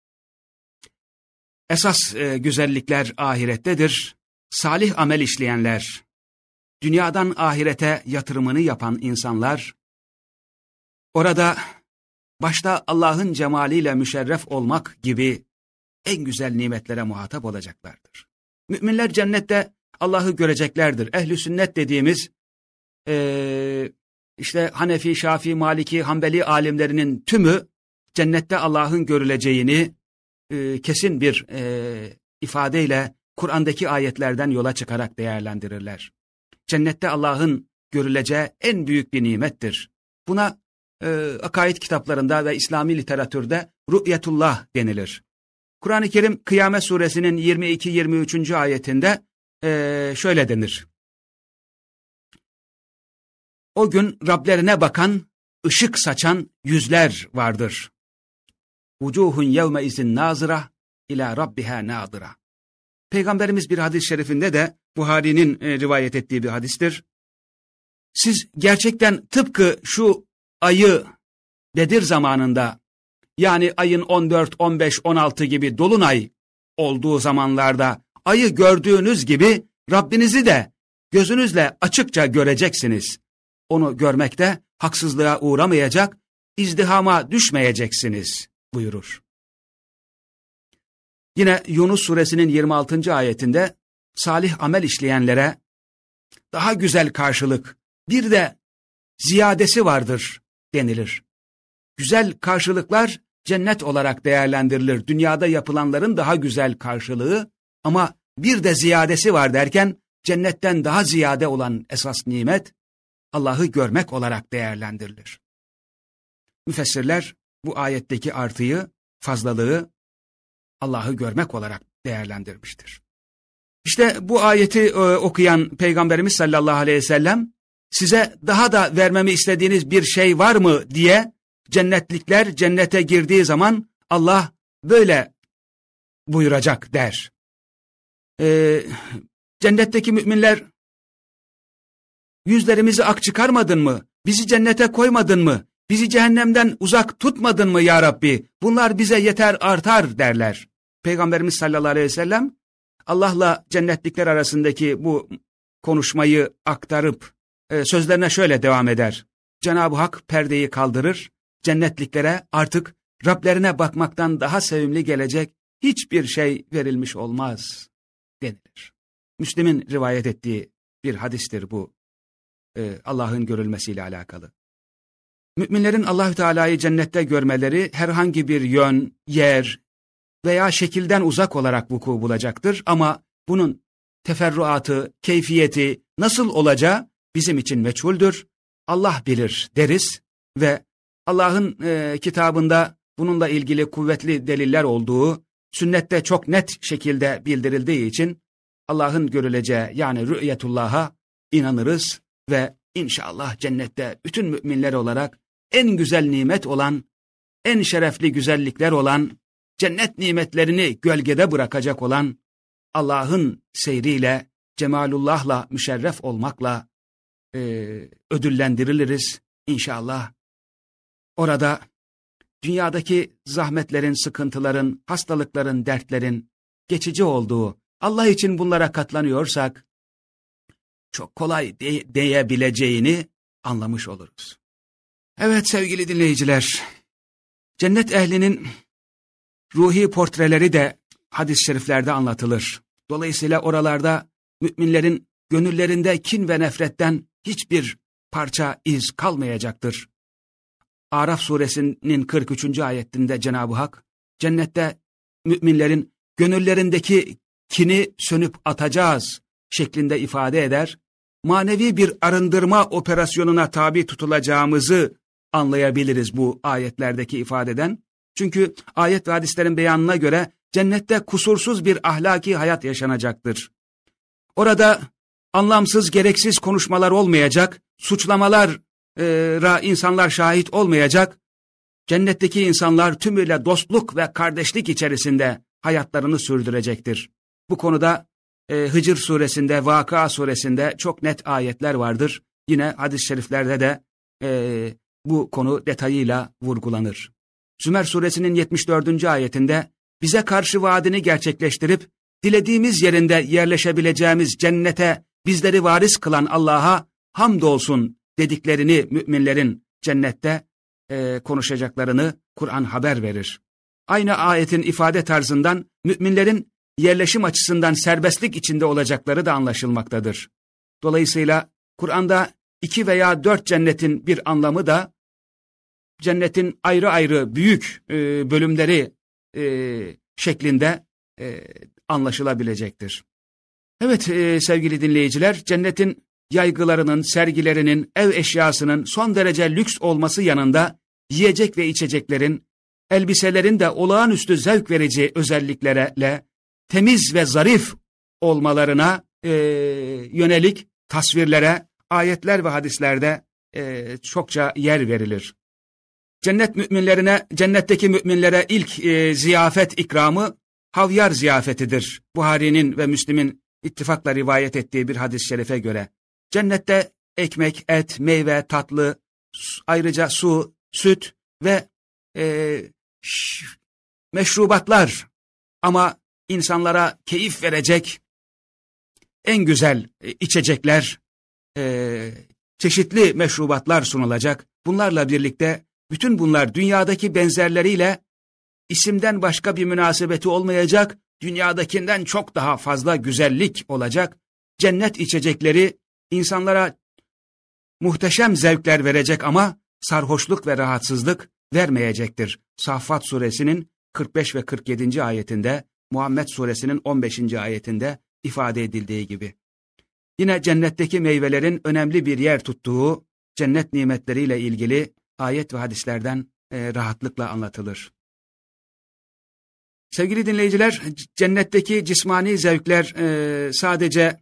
esas güzellikler ahirettedir. Salih amel işleyenler, dünyadan ahirete yatırımını yapan insanlar, orada başta Allah'ın cemaliyle müşerref olmak gibi en güzel nimetlere muhatap olacaklardır. Müminler cennette Allah'ı göreceklerdir. Ehl-i sünnet dediğimiz işte Hanefi, Şafii, Maliki, Hanbeli alimlerinin tümü cennette Allah'ın görüleceğini kesin bir ifadeyle Kur'an'daki ayetlerden yola çıkarak değerlendirirler. Cennette Allah'ın görüleceği en büyük bir nimettir. Buna akaid kitaplarında ve İslami literatürde ru'yetullah denilir. Kur'an-ı Kerim Kıyamet Suresinin 22-23. ayetinde şöyle denir. O gün Rablerine bakan, ışık saçan yüzler vardır. Vucuhun yevme izin nazıra ila rabbiha nadıra. Peygamberimiz bir hadis-i şerifinde de Buhari'nin rivayet ettiği bir hadistir. Siz gerçekten tıpkı şu ayı Bedir zamanında, yani ayın 14, 15, 16 gibi dolunay olduğu zamanlarda ayı gördüğünüz gibi Rabbinizi de gözünüzle açıkça göreceksiniz. Onu görmekte haksızlığa uğramayacak, izdihama düşmeyeceksiniz buyurur. Yine Yunus suresinin 26. ayetinde salih amel işleyenlere daha güzel karşılık, bir de ziyadesi vardır denilir. Güzel karşılıklar cennet olarak değerlendirilir. Dünyada yapılanların daha güzel karşılığı ama bir de ziyadesi var derken cennetten daha ziyade olan esas nimet, Allah'ı görmek olarak değerlendirilir. Müfessirler bu ayetteki artıyı, fazlalığı Allah'ı görmek olarak değerlendirmiştir. İşte bu ayeti okuyan Peygamberimiz sallallahu aleyhi ve sellem, size daha da vermemi istediğiniz bir şey var mı diye cennetlikler cennete girdiği zaman Allah böyle buyuracak der. Cennetteki müminler, yüzlerimizi ak çıkarmadın mı? Bizi cennete koymadın mı? Bizi cehennemden uzak tutmadın mı ya Rabbi? Bunlar bize yeter artar derler. Peygamberimiz sallallahu aleyhi ve sellem Allah'la cennetlikler arasındaki bu konuşmayı aktarıp sözlerine şöyle devam eder. Cenab-ı Hak perdeyi kaldırır, cennetliklere artık Rablerine bakmaktan daha sevimli gelecek hiçbir şey verilmiş olmaz denilir. Müslim'in rivayet ettiği bir hadistir bu, Allah'ın görülmesiyle alakalı. Müminlerin Allahü Teala'yı cennette görmeleri herhangi bir yön, yer veya şekilden uzak olarak vuku bulacaktır ama bunun teferruatı, keyfiyeti nasıl olacağı bizim için meçhuldür. Allah bilir deriz ve Allah'ın kitabında bununla ilgili kuvvetli deliller olduğu, sünnette çok net şekilde bildirildiği için Allah'ın görüleceği yani rü'yetullah'a inanırız ve inşallah cennette bütün müminler olarak en güzel nimet olan, en şerefli güzellikler olan, cennet nimetlerini gölgede bırakacak olan Allah'ın seyriyle, cemalullah'la müşerref olmakla ödüllendiriliriz inşallah. Orada dünyadaki zahmetlerin, sıkıntıların, hastalıkların, dertlerin geçici olduğu, Allah için bunlara katlanıyorsak çok kolay diyebileceğini anlamış oluruz. Evet sevgili dinleyiciler, cennet ehlinin ruhi portreleri de hadis-i şeriflerde anlatılır. Dolayısıyla oralarda müminlerin gönüllerinde kin ve nefretten hiçbir parça iz kalmayacaktır. Araf suresinin 43. ayetinde Cenab-ı Hak, cennette müminlerin gönüllerindeki kini sönüp atacağız şeklinde ifade eder. Manevi bir arındırma operasyonuna tabi tutulacağımızı anlayabiliriz bu ayetlerdeki ifadeden. Çünkü ayet ve hadislerin beyanına göre cennette kusursuz bir ahlaki hayat yaşanacaktır. Orada anlamsız, gereksiz konuşmalar olmayacak, suçlamalara insanlar şahit olmayacak. Cennetteki insanlar tümüyle dostluk ve kardeşlik içerisinde hayatlarını sürdürecektir. Bu konuda Hicr suresinde, Vakıa suresinde çok net ayetler vardır. Yine hadis-i şeriflerde de bu konu detayıyla vurgulanır. Zümer suresinin 74. ayetinde bize karşı vaadini gerçekleştirip dilediğimiz yerinde yerleşebileceğimiz cennete bizleri varis kılan Allah'a hamdolsun dediklerini müminlerin cennette konuşacaklarını Kur'an haber verir. Aynı ayetin ifade tarzından müminlerin yerleşim açısından serbestlik içinde olacakları da anlaşılmaktadır. Dolayısıyla Kur'an'da 2 veya 4 cennetin bir anlamı da cennetin ayrı ayrı büyük bölümleri şeklinde anlaşılabilecektir. Evet sevgili dinleyiciler, cennetin yaygılarının, sergilerinin, ev eşyasının son derece lüks olması yanında yiyecek ve içeceklerin, elbiselerin de olağanüstü zevk verici özelliklerle temiz ve zarif olmalarına yönelik tasvirlere ayetler ve hadislerde çokça yer verilir. Cennetteki müminlere ilk ziyafet ikramı havyar ziyafetidir. Buhari'nin ve Müslim'in ittifakla rivayet ettiği bir hadis-i şerife göre. Cennette ekmek, et, meyve, tatlı, ayrıca su, süt ve meşrubatlar ama insanlara keyif verecek en güzel içecekler, çeşitli meşrubatlar sunulacak. Bunlarla birlikte bütün bunlar dünyadaki benzerleriyle isimden başka bir münasebeti olmayacak, dünyadakinden çok daha fazla güzellik olacak. Cennet içecekleri insanlara muhteşem zevkler verecek ama sarhoşluk ve rahatsızlık vermeyecektir. Saffat suresinin 45 ve 47. ayetinde, Muhammed suresinin 15. ayetinde ifade edildiği gibi. Yine cennetteki meyvelerin önemli bir yer tuttuğu cennet nimetleriyle ilgili ayet ve hadislerden rahatlıkla anlatılır. Sevgili dinleyiciler, cennetteki cismani zevkler sadece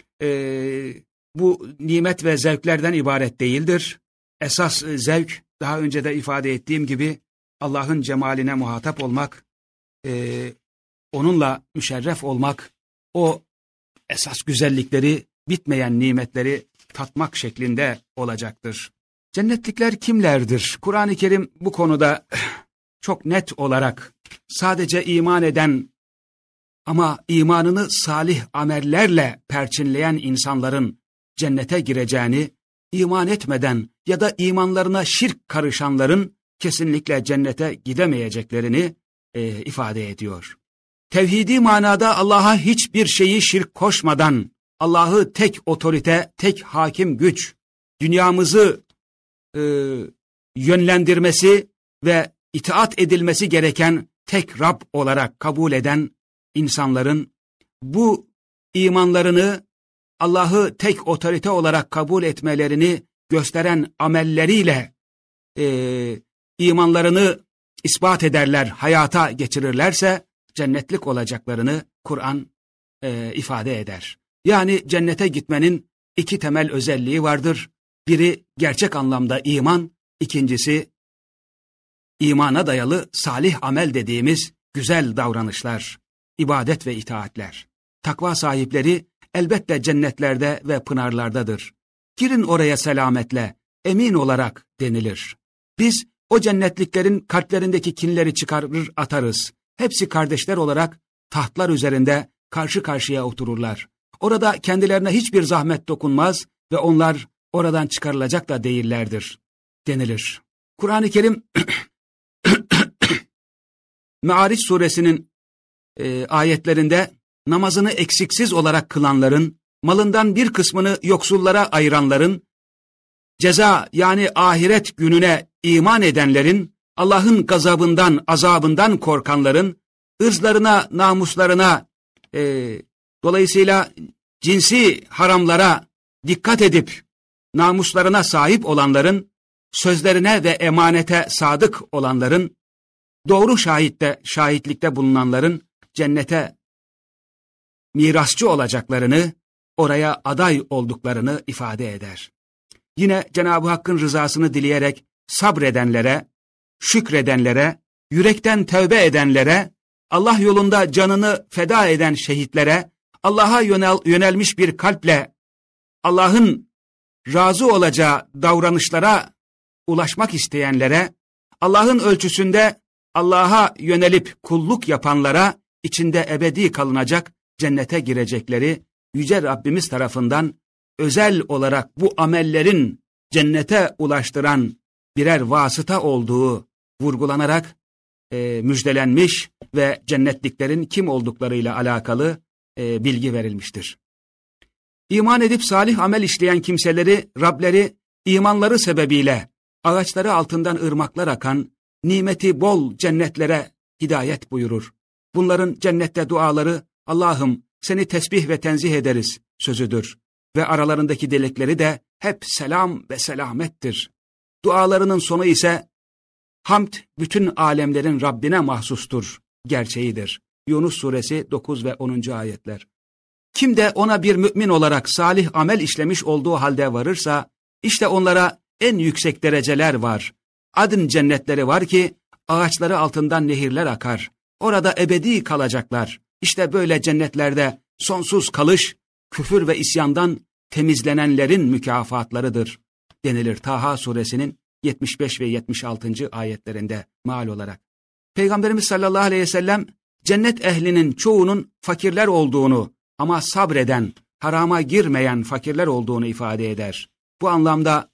bu nimet ve zevklerden ibaret değildir. Esas zevk, daha önce de ifade ettiğim gibi, Allah'ın cemaline muhatap olmak, onunla müşerref olmak, o esas güzellikleri, bitmeyen nimetleri tatmak şeklinde olacaktır. Cennetlikler kimlerdir? Kur'an-ı Kerim bu konuda çok net olarak sadece iman eden ama imanını salih amellerle perçinleyen insanların cennete gireceğini, iman etmeden ya da imanlarına şirk karışanların kesinlikle cennete gidemeyeceklerini ifade ediyor. Tevhidi manada Allah'a hiçbir şeyi şirk koşmadan, Allah'ı tek otorite, tek hakim güç, dünyamızı yönlendirmesi ve itaat edilmesi gereken tek Rab olarak kabul eden insanların bu imanlarını, Allah'ı tek otorite olarak kabul etmelerini gösteren amelleriyle imanlarını ispat ederler, hayata geçirirlerse cennetlik olacaklarını Kur'an ifade eder. Yani cennete gitmenin iki temel özelliği vardır. Biri gerçek anlamda iman, ikincisi imana dayalı salih amel dediğimiz güzel davranışlar, ibadet ve itaatler. Takva sahipleri elbette cennetlerde ve pınarlardadır. Girin oraya selametle, emin olarak denilir. Biz o cennetliklerin kalplerindeki kinleri çıkarır atarız. Hepsi kardeşler olarak tahtlar üzerinde karşı karşıya otururlar. Orada kendilerine hiçbir zahmet dokunmaz ve onlar oradan çıkarılacak da değillerdir denilir. Kur'an-ı Kerim Me'ariç suresinin ayetlerinde namazını eksiksiz olarak kılanların, malından bir kısmını yoksullara ayıranların, ceza yani ahiret gününe iman edenlerin, Allah'ın gazabından, azabından korkanların, ırzlarına, namuslarına, dolayısıyla cinsi haramlara dikkat edip namuslarına sahip olanların, sözlerine ve emanete sadık olanların, doğru şahitlikte bulunanların cennete mirasçı olacaklarını, oraya aday olduklarını ifade eder. Yine Cenab-ı Hakk'ın rızasını dileyerek sabredenlere, şükredenlere, yürekten tövbe edenlere, Allah yolunda canını feda eden şehitlere, Allah'a yönelmiş bir kalple Allah'ın razı olacağı davranışlara ulaşmak isteyenlere, Allah'ın ölçüsünde Allah'a yönelip kulluk yapanlara içinde ebedi kalınacak cennete girecekleri Yüce Rabbimiz tarafından özel olarak bu amellerin cennete ulaştıran birer vasıta olduğu vurgulanarak müjdelenmiş ve cennetliklerin kim olduklarıyla alakalı bilgi verilmiştir. İman edip salih amel işleyen kimseleri Rableri imanları sebebiyle ağaçları altından ırmaklar akan nimeti bol cennetlere hidayet buyurur. Bunların cennette duaları Allah'ım seni tesbih ve tenzih ederiz sözüdür ve aralarındaki dilekleri de hep selam ve selamettir. Dualarının sonu ise hamd bütün alemlerin Rabbine mahsustur gerçeğidir. Yunus suresi 9 ve 10. ayetler. Kim de ona bir mümin olarak salih amel işlemiş olduğu halde varırsa, işte onlara en yüksek dereceler var. Adın cennetleri var ki, ağaçları altından nehirler akar. Orada ebedi kalacaklar. İşte böyle cennetlerde sonsuz kalış, küfür ve isyandan temizlenenlerin mükafatlarıdır denilir Taha suresinin 75 ve 76. ayetlerinde meal olarak. Peygamberimiz sallallahu aleyhi ve sellem, cennet ehlinin çoğunun fakirler olduğunu ama sabreden, harama girmeyen fakirler olduğunu ifade eder. Bu anlamda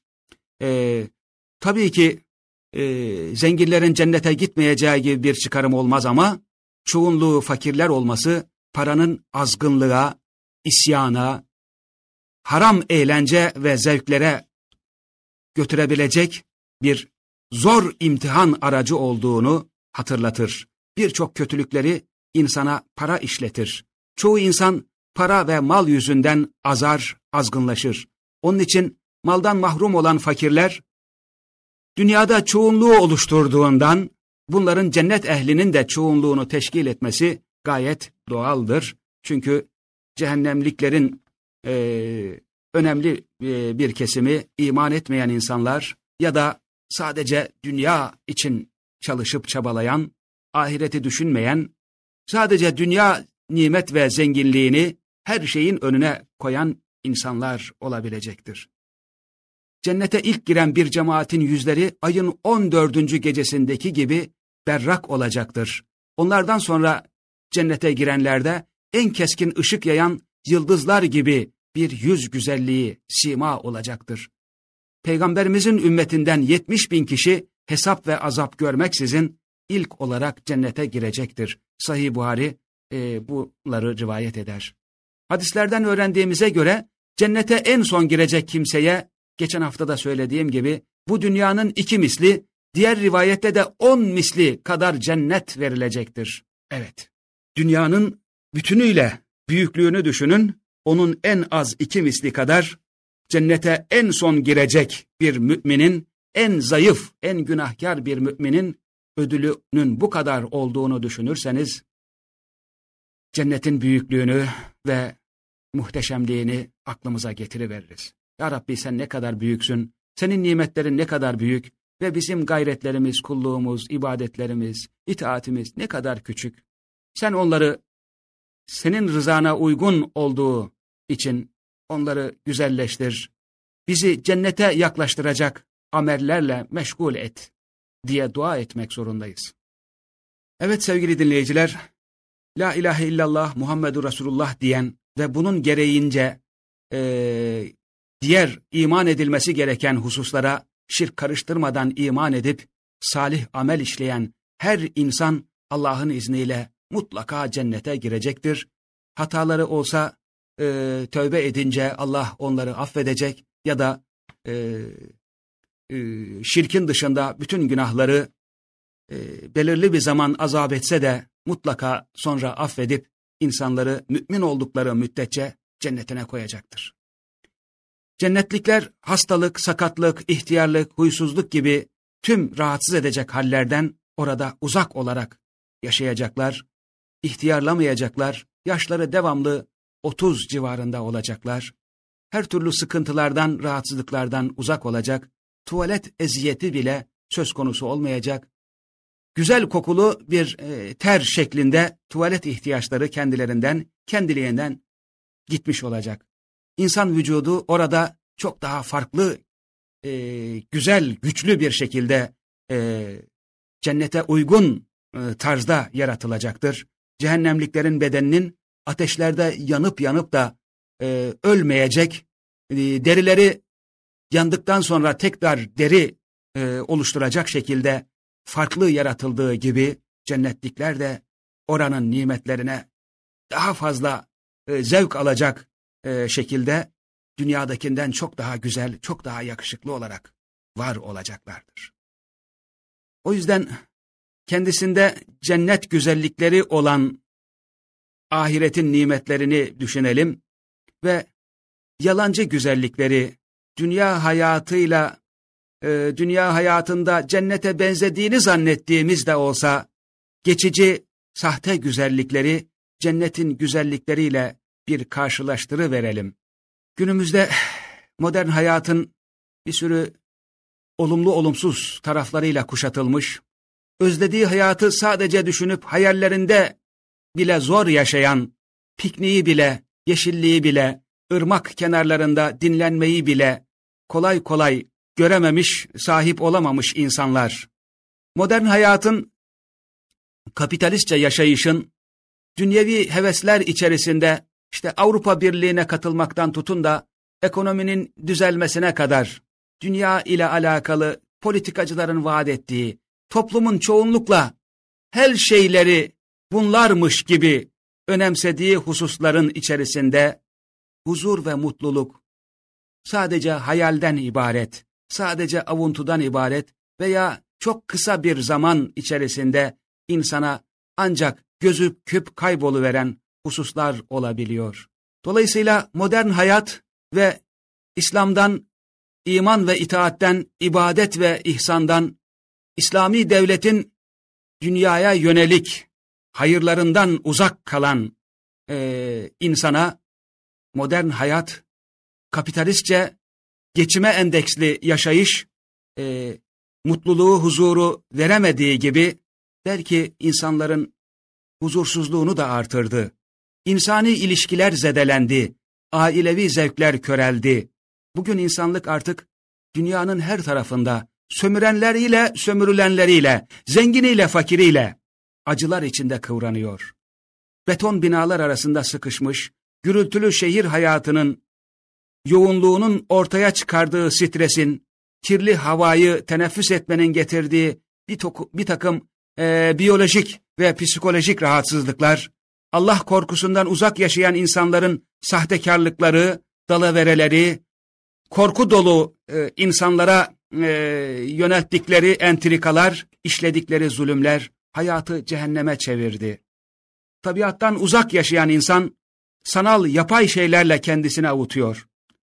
tabii ki zenginlerin cennete gitmeyeceği gibi bir çıkarım olmaz ama çoğunluğu fakirler olması paranın azgınlığa, isyana, haram eğlence ve zevklere götürebilecek bir zor imtihan aracı olduğunu hatırlatır. Birçok kötülükleri insana para işletir. Çoğu insan para ve mal yüzünden azar, azgınlaşır. Onun için maldan mahrum olan fakirler, dünyada çoğunluğu oluşturduğundan, bunların cennet ehlinin de çoğunluğunu teşkil etmesi gayet doğaldır. Çünkü cehennemliklerin önemli bir kesimi iman etmeyen insanlar ya da sadece dünya için çalışıp çabalayan, ahireti düşünmeyen, sadece dünya nimet ve zenginliğini her şeyin önüne koyan insanlar olabilecektir. Cennete ilk giren bir cemaatin yüzleri ayın 14. gecesindeki gibi berrak olacaktır. Onlardan sonra cennete girenlerde en keskin ışık yayan yıldızlar gibi bir yüz güzelliği, sima olacaktır. Peygamberimizin ümmetinden 70.000 kişi hesap ve azap görmeksizin ilk olarak cennete girecektir. Sahih Buhari bunları rivayet eder. Hadislerden öğrendiğimize göre cennete en son girecek kimseye, geçen hafta da söylediğim gibi, bu dünyanın 2 misli, diğer rivayette de 10 misli kadar cennet verilecektir. Evet, dünyanın bütünüyle büyüklüğünü düşünün, onun en az 2 misli kadar cennete en son girecek bir müminin, en zayıf, en günahkar bir müminin ödülünün bu kadar olduğunu düşünürseniz, cennetin büyüklüğünü ve muhteşemliğini aklımıza getiriveririz. Ya Rabbi, sen ne kadar büyüksün, senin nimetlerin ne kadar büyük ve bizim gayretlerimiz, kulluğumuz, ibadetlerimiz, itaatimiz ne kadar küçük. Sen onları senin rızana uygun olduğu için onları güzelleştir, bizi cennete yaklaştıracak amellerle meşgul et diye dua etmek zorundayız. Evet sevgili dinleyiciler, La ilahe illallah Muhammedur Resulullah diyen ve bunun gereğince diğer iman edilmesi gereken hususlara şirk karıştırmadan iman edip salih amel işleyen her insan Allah'ın izniyle mutlaka cennete girecektir. Hataları olsa tövbe edince Allah onları affedecek ya da şirkin dışında bütün günahları belirli bir zaman azap etse de mutlaka sonra affedip insanları mümin oldukları müddetçe cennetine koyacaktır. Cennetlikler hastalık, sakatlık, ihtiyarlık, huysuzluk gibi tüm rahatsız edecek hallerden orada uzak olarak yaşayacaklar, ihtiyarlamayacaklar, yaşları devamlı 30 civarında olacaklar, her türlü sıkıntılardan, rahatsızlıklardan uzak olacak, tuvalet eziyeti bile söz konusu olmayacak, güzel kokulu bir ter şeklinde tuvalet ihtiyaçları kendiliğinden gitmiş olacak. İnsan vücudu orada çok daha farklı, güzel, güçlü bir şekilde cennete uygun tarzda yaratılacaktır. Cehennemliklerin bedeninin ateşlerde yanıp da ölmeyecek, derileri yandıktan sonra tekrar deri oluşturacak şekilde farklı yaratıldığı gibi cennetlikler de oranın nimetlerine daha fazla zevk alacak şekilde dünyadakinden çok daha güzel, çok daha yakışıklı olarak var olacaklardır. O yüzden kendisinde cennet güzellikleri olan ahiretin nimetlerini düşünelim ve yalancı güzellikleri, dünya hayatında cennete benzediğini zannettiğimiz de olsa geçici sahte güzellikleri cennetin güzellikleriyle bir karşılaştırıverelim. Günümüzde modern hayatın bir sürü olumlu olumsuz taraflarıyla kuşatılmış, özlediği hayatı sadece düşünüp hayallerinde bile zor yaşayan, pikniği bile, yeşilliği bile, ırmak kenarlarında dinlenmeyi bile kolay kolay görememiş, sahip olamamış insanlar, modern hayatın, kapitalistçe yaşayışın, dünyevi hevesler içerisinde işte Avrupa Birliği'ne katılmaktan tutun da ekonominin düzelmesine kadar, dünya ile alakalı politikacıların vaat ettiği, toplumun çoğunlukla her şeyleri bunlarmış gibi önemsediği hususların içerisinde huzur ve mutluluk sadece hayalden ibaret, sadece avuntudan ibaret veya çok kısa bir zaman içerisinde insana ancak gözüküp kayboluveren hususlar olabiliyor. Dolayısıyla modern hayat ve İslam'dan, iman ve itaatten, ibadet ve ihsandan, İslami devletin dünyaya yönelik hayırlarından uzak kalan insana modern hayat, kapitalistçe geçime endeksli yaşayış, mutluluğu, huzuru veremediği gibi belki insanların huzursuzluğunu da artırdı. İnsani ilişkiler zedelendi, ailevi zevkler köreldi. Bugün insanlık artık dünyanın her tarafında sömürenleriyle, sömürülenleriyle, zenginiyle, fakiriyle acılar içinde kıvranıyor. Beton binalar arasında sıkışmış, gürültülü şehir hayatının yoğunluğunun ortaya çıkardığı stresin, kirli havayı teneffüs etmenin getirdiği bir takım biyolojik ve psikolojik rahatsızlıklar, Allah korkusundan uzak yaşayan insanların sahtekarlıkları, dalavereleri, korku dolu insanlara yönelttikleri entrikalar, işledikleri zulümler hayatı cehenneme çevirdi. Tabiattan uzak yaşayan insan, sanal yapay şeylerle kendisini avutuyor.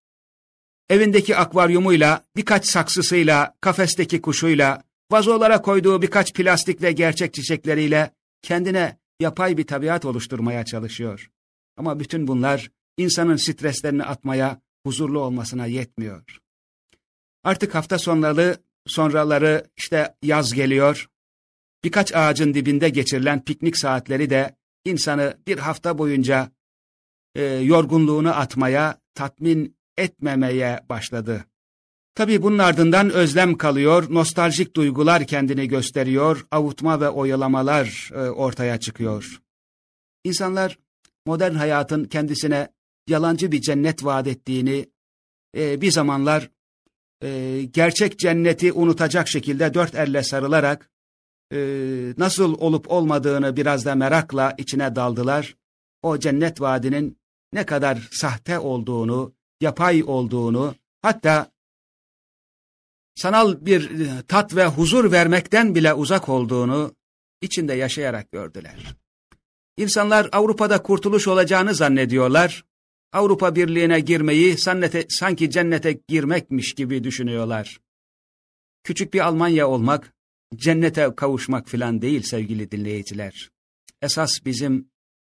Evindeki akvaryumuyla, birkaç saksısıyla, kafesteki kuşuyla, vazolara koyduğu birkaç plastik ve gerçek çiçekleriyle kendine yapay bir tabiat oluşturmaya çalışıyor. Ama bütün bunlar insanın streslerini atmaya, huzurlu olmasına yetmiyor. Artık hafta sonraları işte yaz geliyor. Birkaç ağacın dibinde geçirilen piknik saatleri de insanı bir hafta boyunca yorgunluğunu atmaya, tatmin etmemeye başladı. Tabii bunun ardından özlem kalıyor, nostaljik duygular kendini gösteriyor, avutma ve oyalamalar ortaya çıkıyor. İnsanlar modern hayatın kendisine yalancı bir cennet vaat ettiğini, bir zamanlar gerçek cenneti unutacak şekilde dört elle sarılarak nasıl olup olmadığını biraz da merakla içine daldılar. O cennet vaadinin ne kadar sahte olduğunu, yapay olduğunu, hatta sanal bir tat ve huzur vermekten bile uzak olduğunu içinde yaşayarak gördüler. İnsanlar Avrupa'da kurtuluş olacağını zannediyorlar. Avrupa Birliği'ne girmeyi sanki cennete girmekmiş gibi düşünüyorlar. Küçük bir Almanya olmak, cennete kavuşmak filan değil sevgili dinleyiciler. Esas bizim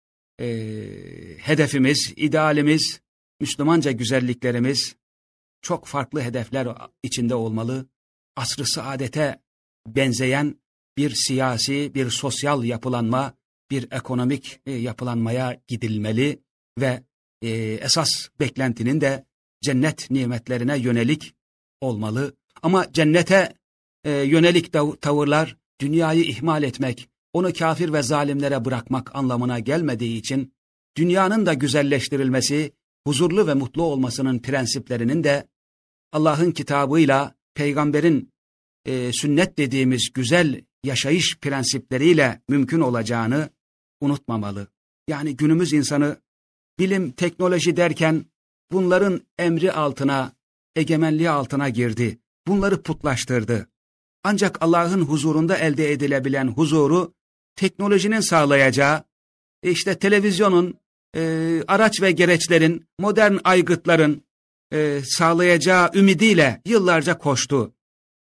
hedefimiz, idealimiz, Müslümanca güzelliklerimiz çok farklı hedefler içinde olmalı. Asr-ı saadete benzeyen bir siyasi, bir sosyal yapılanma, bir ekonomik yapılanmaya gidilmeli ve esas beklentinin de cennet nimetlerine yönelik olmalı. Ama cennete yönelik tavırlar dünyayı ihmal etmek, onu kafir ve zalimlere bırakmak anlamına gelmediği için dünyanın da güzelleştirilmesi, huzurlu ve mutlu olmasının prensiplerinin de Allah'ın kitabıyla, peygamberin sünnet dediğimiz güzel yaşayış prensipleriyle mümkün olacağını unutmamalı. Yani günümüz insanı bilim, teknoloji derken bunların emri altına, egemenliği altına girdi. Bunları putlaştırdı. Ancak Allah'ın huzurunda elde edilebilen huzuru teknolojinin sağlayacağı, işte televizyonun, araç ve gereçlerin, modern aygıtların sağlayacağı ümidiyle yıllarca koştu.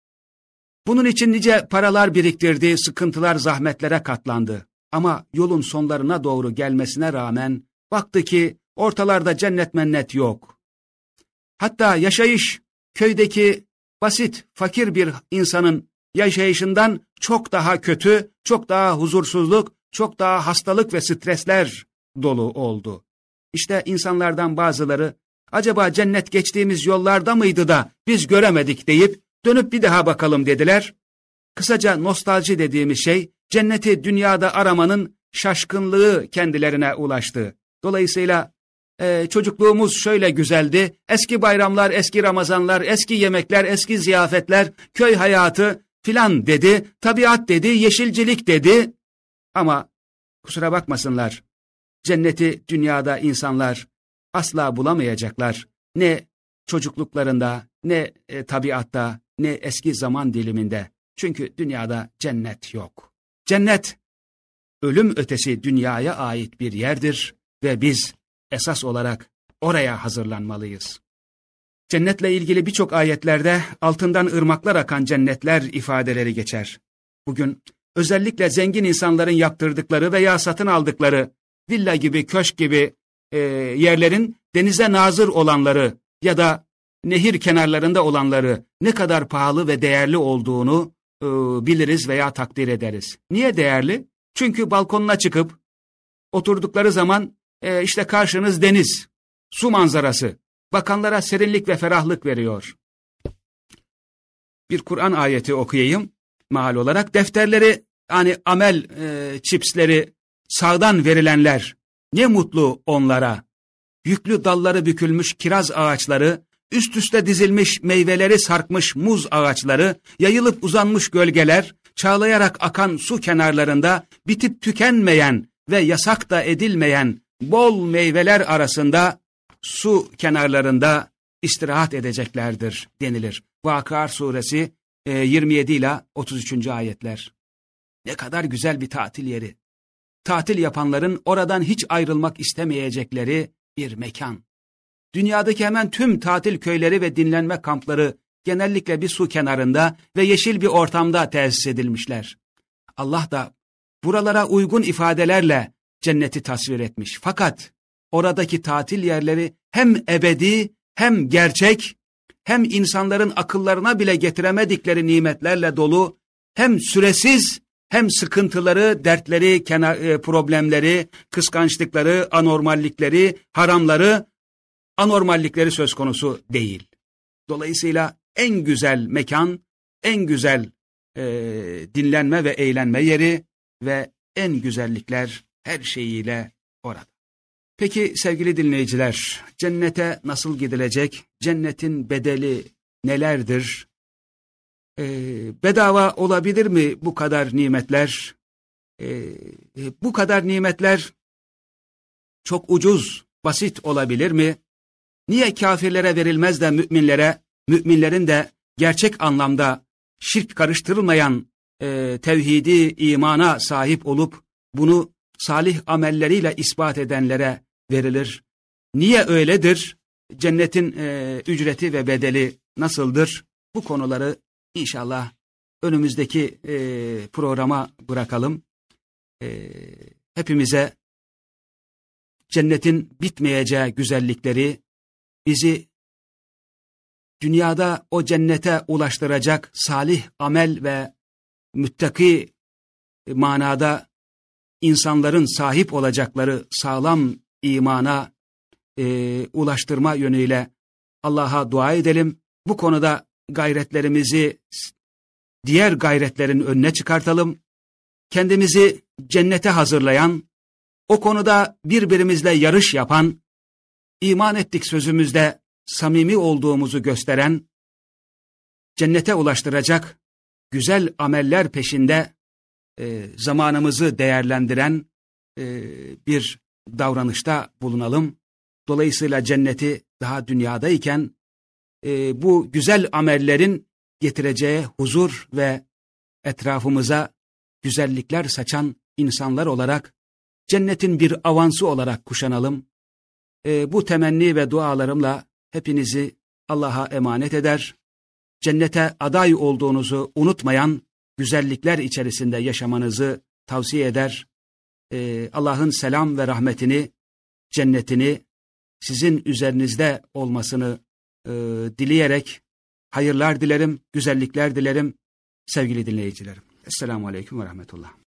Bunun için nice paralar biriktirdi, sıkıntılar, zahmetlere katlandı. Ama yolun sonlarına doğru gelmesine rağmen baktı ki ortalarda cennet mennet yok. Hatta yaşayış köydeki basit, fakir bir insanın yaşayışından çok daha kötü, çok daha huzursuzluk, çok daha hastalık ve stresler dolu oldu. İşte insanlardan bazıları acaba cennet geçtiğimiz yollarda mıydı da biz göremedik deyip dönüp bir daha bakalım dediler. Kısaca nostalji dediğimiz şey cenneti dünyada aramanın şaşkınlığı kendilerine ulaştı. Dolayısıyla çocukluğumuz şöyle güzeldi, eski bayramlar, eski Ramazanlar, eski yemekler, eski ziyafetler, köy hayatı filan dedi, tabiat dedi, yeşilcilik dedi. Ama kusura bakmasınlar, cenneti dünyada insanlar asla bulamayacaklar. Ne çocukluklarında, ne tabiatta, ne eski zaman diliminde. Çünkü dünyada cennet yok. Cennet, ölüm ötesi dünyaya ait bir yerdir ve biz esas olarak oraya hazırlanmalıyız. Cennetle ilgili birçok ayetlerde altından ırmaklar akan cennetler ifadeleri geçer. Bugün özellikle zengin insanların yaptırdıkları veya satın aldıkları villa gibi, köşk gibi yerlerin denize nazır olanları ya da nehir kenarlarında olanları ne kadar pahalı ve değerli olduğunu biliriz veya takdir ederiz. Niye değerli? Çünkü balkonuna çıkıp oturdukları zaman işte karşınız deniz, su manzarası, bakanlara serinlik ve ferahlık veriyor. Bir Kur'an ayeti okuyayım meal olarak. Defterleri, hani amel çipsleri sağdan verilenler, ne mutlu onlara. Yüklü dalları bükülmüş kiraz ağaçları, üst üste dizilmiş meyveleri sarkmış muz ağaçları, yayılıp uzanmış gölgeler, çağlayarak akan su kenarlarında bitip tükenmeyen ve yasak da edilmeyen bol meyveler arasında su kenarlarında istirahat edeceklerdir denilir. Vakıa suresi 27 ila 33. ayetler. Ne kadar güzel bir tatil yeri. Tatil yapanların oradan hiç ayrılmak istemeyecekleri bir mekan. Dünyadaki hemen tüm tatil köyleri ve dinlenme kampları genellikle bir su kenarında ve yeşil bir ortamda tesis edilmişler. Allah da buralara uygun ifadelerle cenneti tasvir etmiş. Fakat oradaki tatil yerleri hem ebedi, hem gerçek, hem insanların akıllarına bile getiremedikleri nimetlerle dolu, hem süresiz, hem sıkıntıları, dertleri, problemleri, kıskançlıkları, anormallikleri, haramları, anormallikleri söz konusu değil. Dolayısıyla en güzel mekan, en güzel dinlenme ve eğlenme yeri ve en güzellikler her şeyiyle orada. Peki sevgili dinleyiciler, cennete nasıl gidilecek? Cennetin bedeli nelerdir? Bedava olabilir mi bu kadar nimetler? Bu kadar nimetler çok ucuz, basit olabilir mi? Niye kafirlere verilmez de müminlere, müminlerin de gerçek anlamda şirk karıştırılmayan tevhidi imana sahip olup bunu salih amelleriyle ispat edenlere verilir? Niye öyledir? Cennetin ücreti ve bedeli nasıldır? Bu konuları İnşallah önümüzdeki programa bırakalım. Hepimize cennetin bitmeyeceği güzellikleri, bizi dünyada o cennete ulaştıracak salih amel ve müttaki manada insanların sahip olacakları sağlam imana ulaştırma yönüyle Allah'a dua edelim. Bu konuda gayretlerimizi diğer gayretlerin önüne çıkartalım. Kendimizi cennete hazırlayan, o konuda birbirimizle yarış yapan, iman ettik sözümüzde samimi olduğumuzu gösteren, cennete ulaştıracak güzel ameller peşinde zamanımızı değerlendiren bir davranışta bulunalım. Dolayısıyla cenneti daha dünyadayken bu güzel amellerin getireceği huzur ve etrafımıza güzellikler saçan insanlar olarak cennetin bir avansı olarak kuşanalım. Bu temenni ve dualarımla hepinizi Allah'a emanet eder, cennete aday olduğunuzu unutmayan güzellikler içerisinde yaşamanızı tavsiye eder. Allah'ın selam ve rahmetini, cennetini sizin üzerinizde olmasını dileyerek hayırlar dilerim, güzellikler dilerim sevgili dinleyicilerim. Esselamu Aleyküm ve Rahmetullah.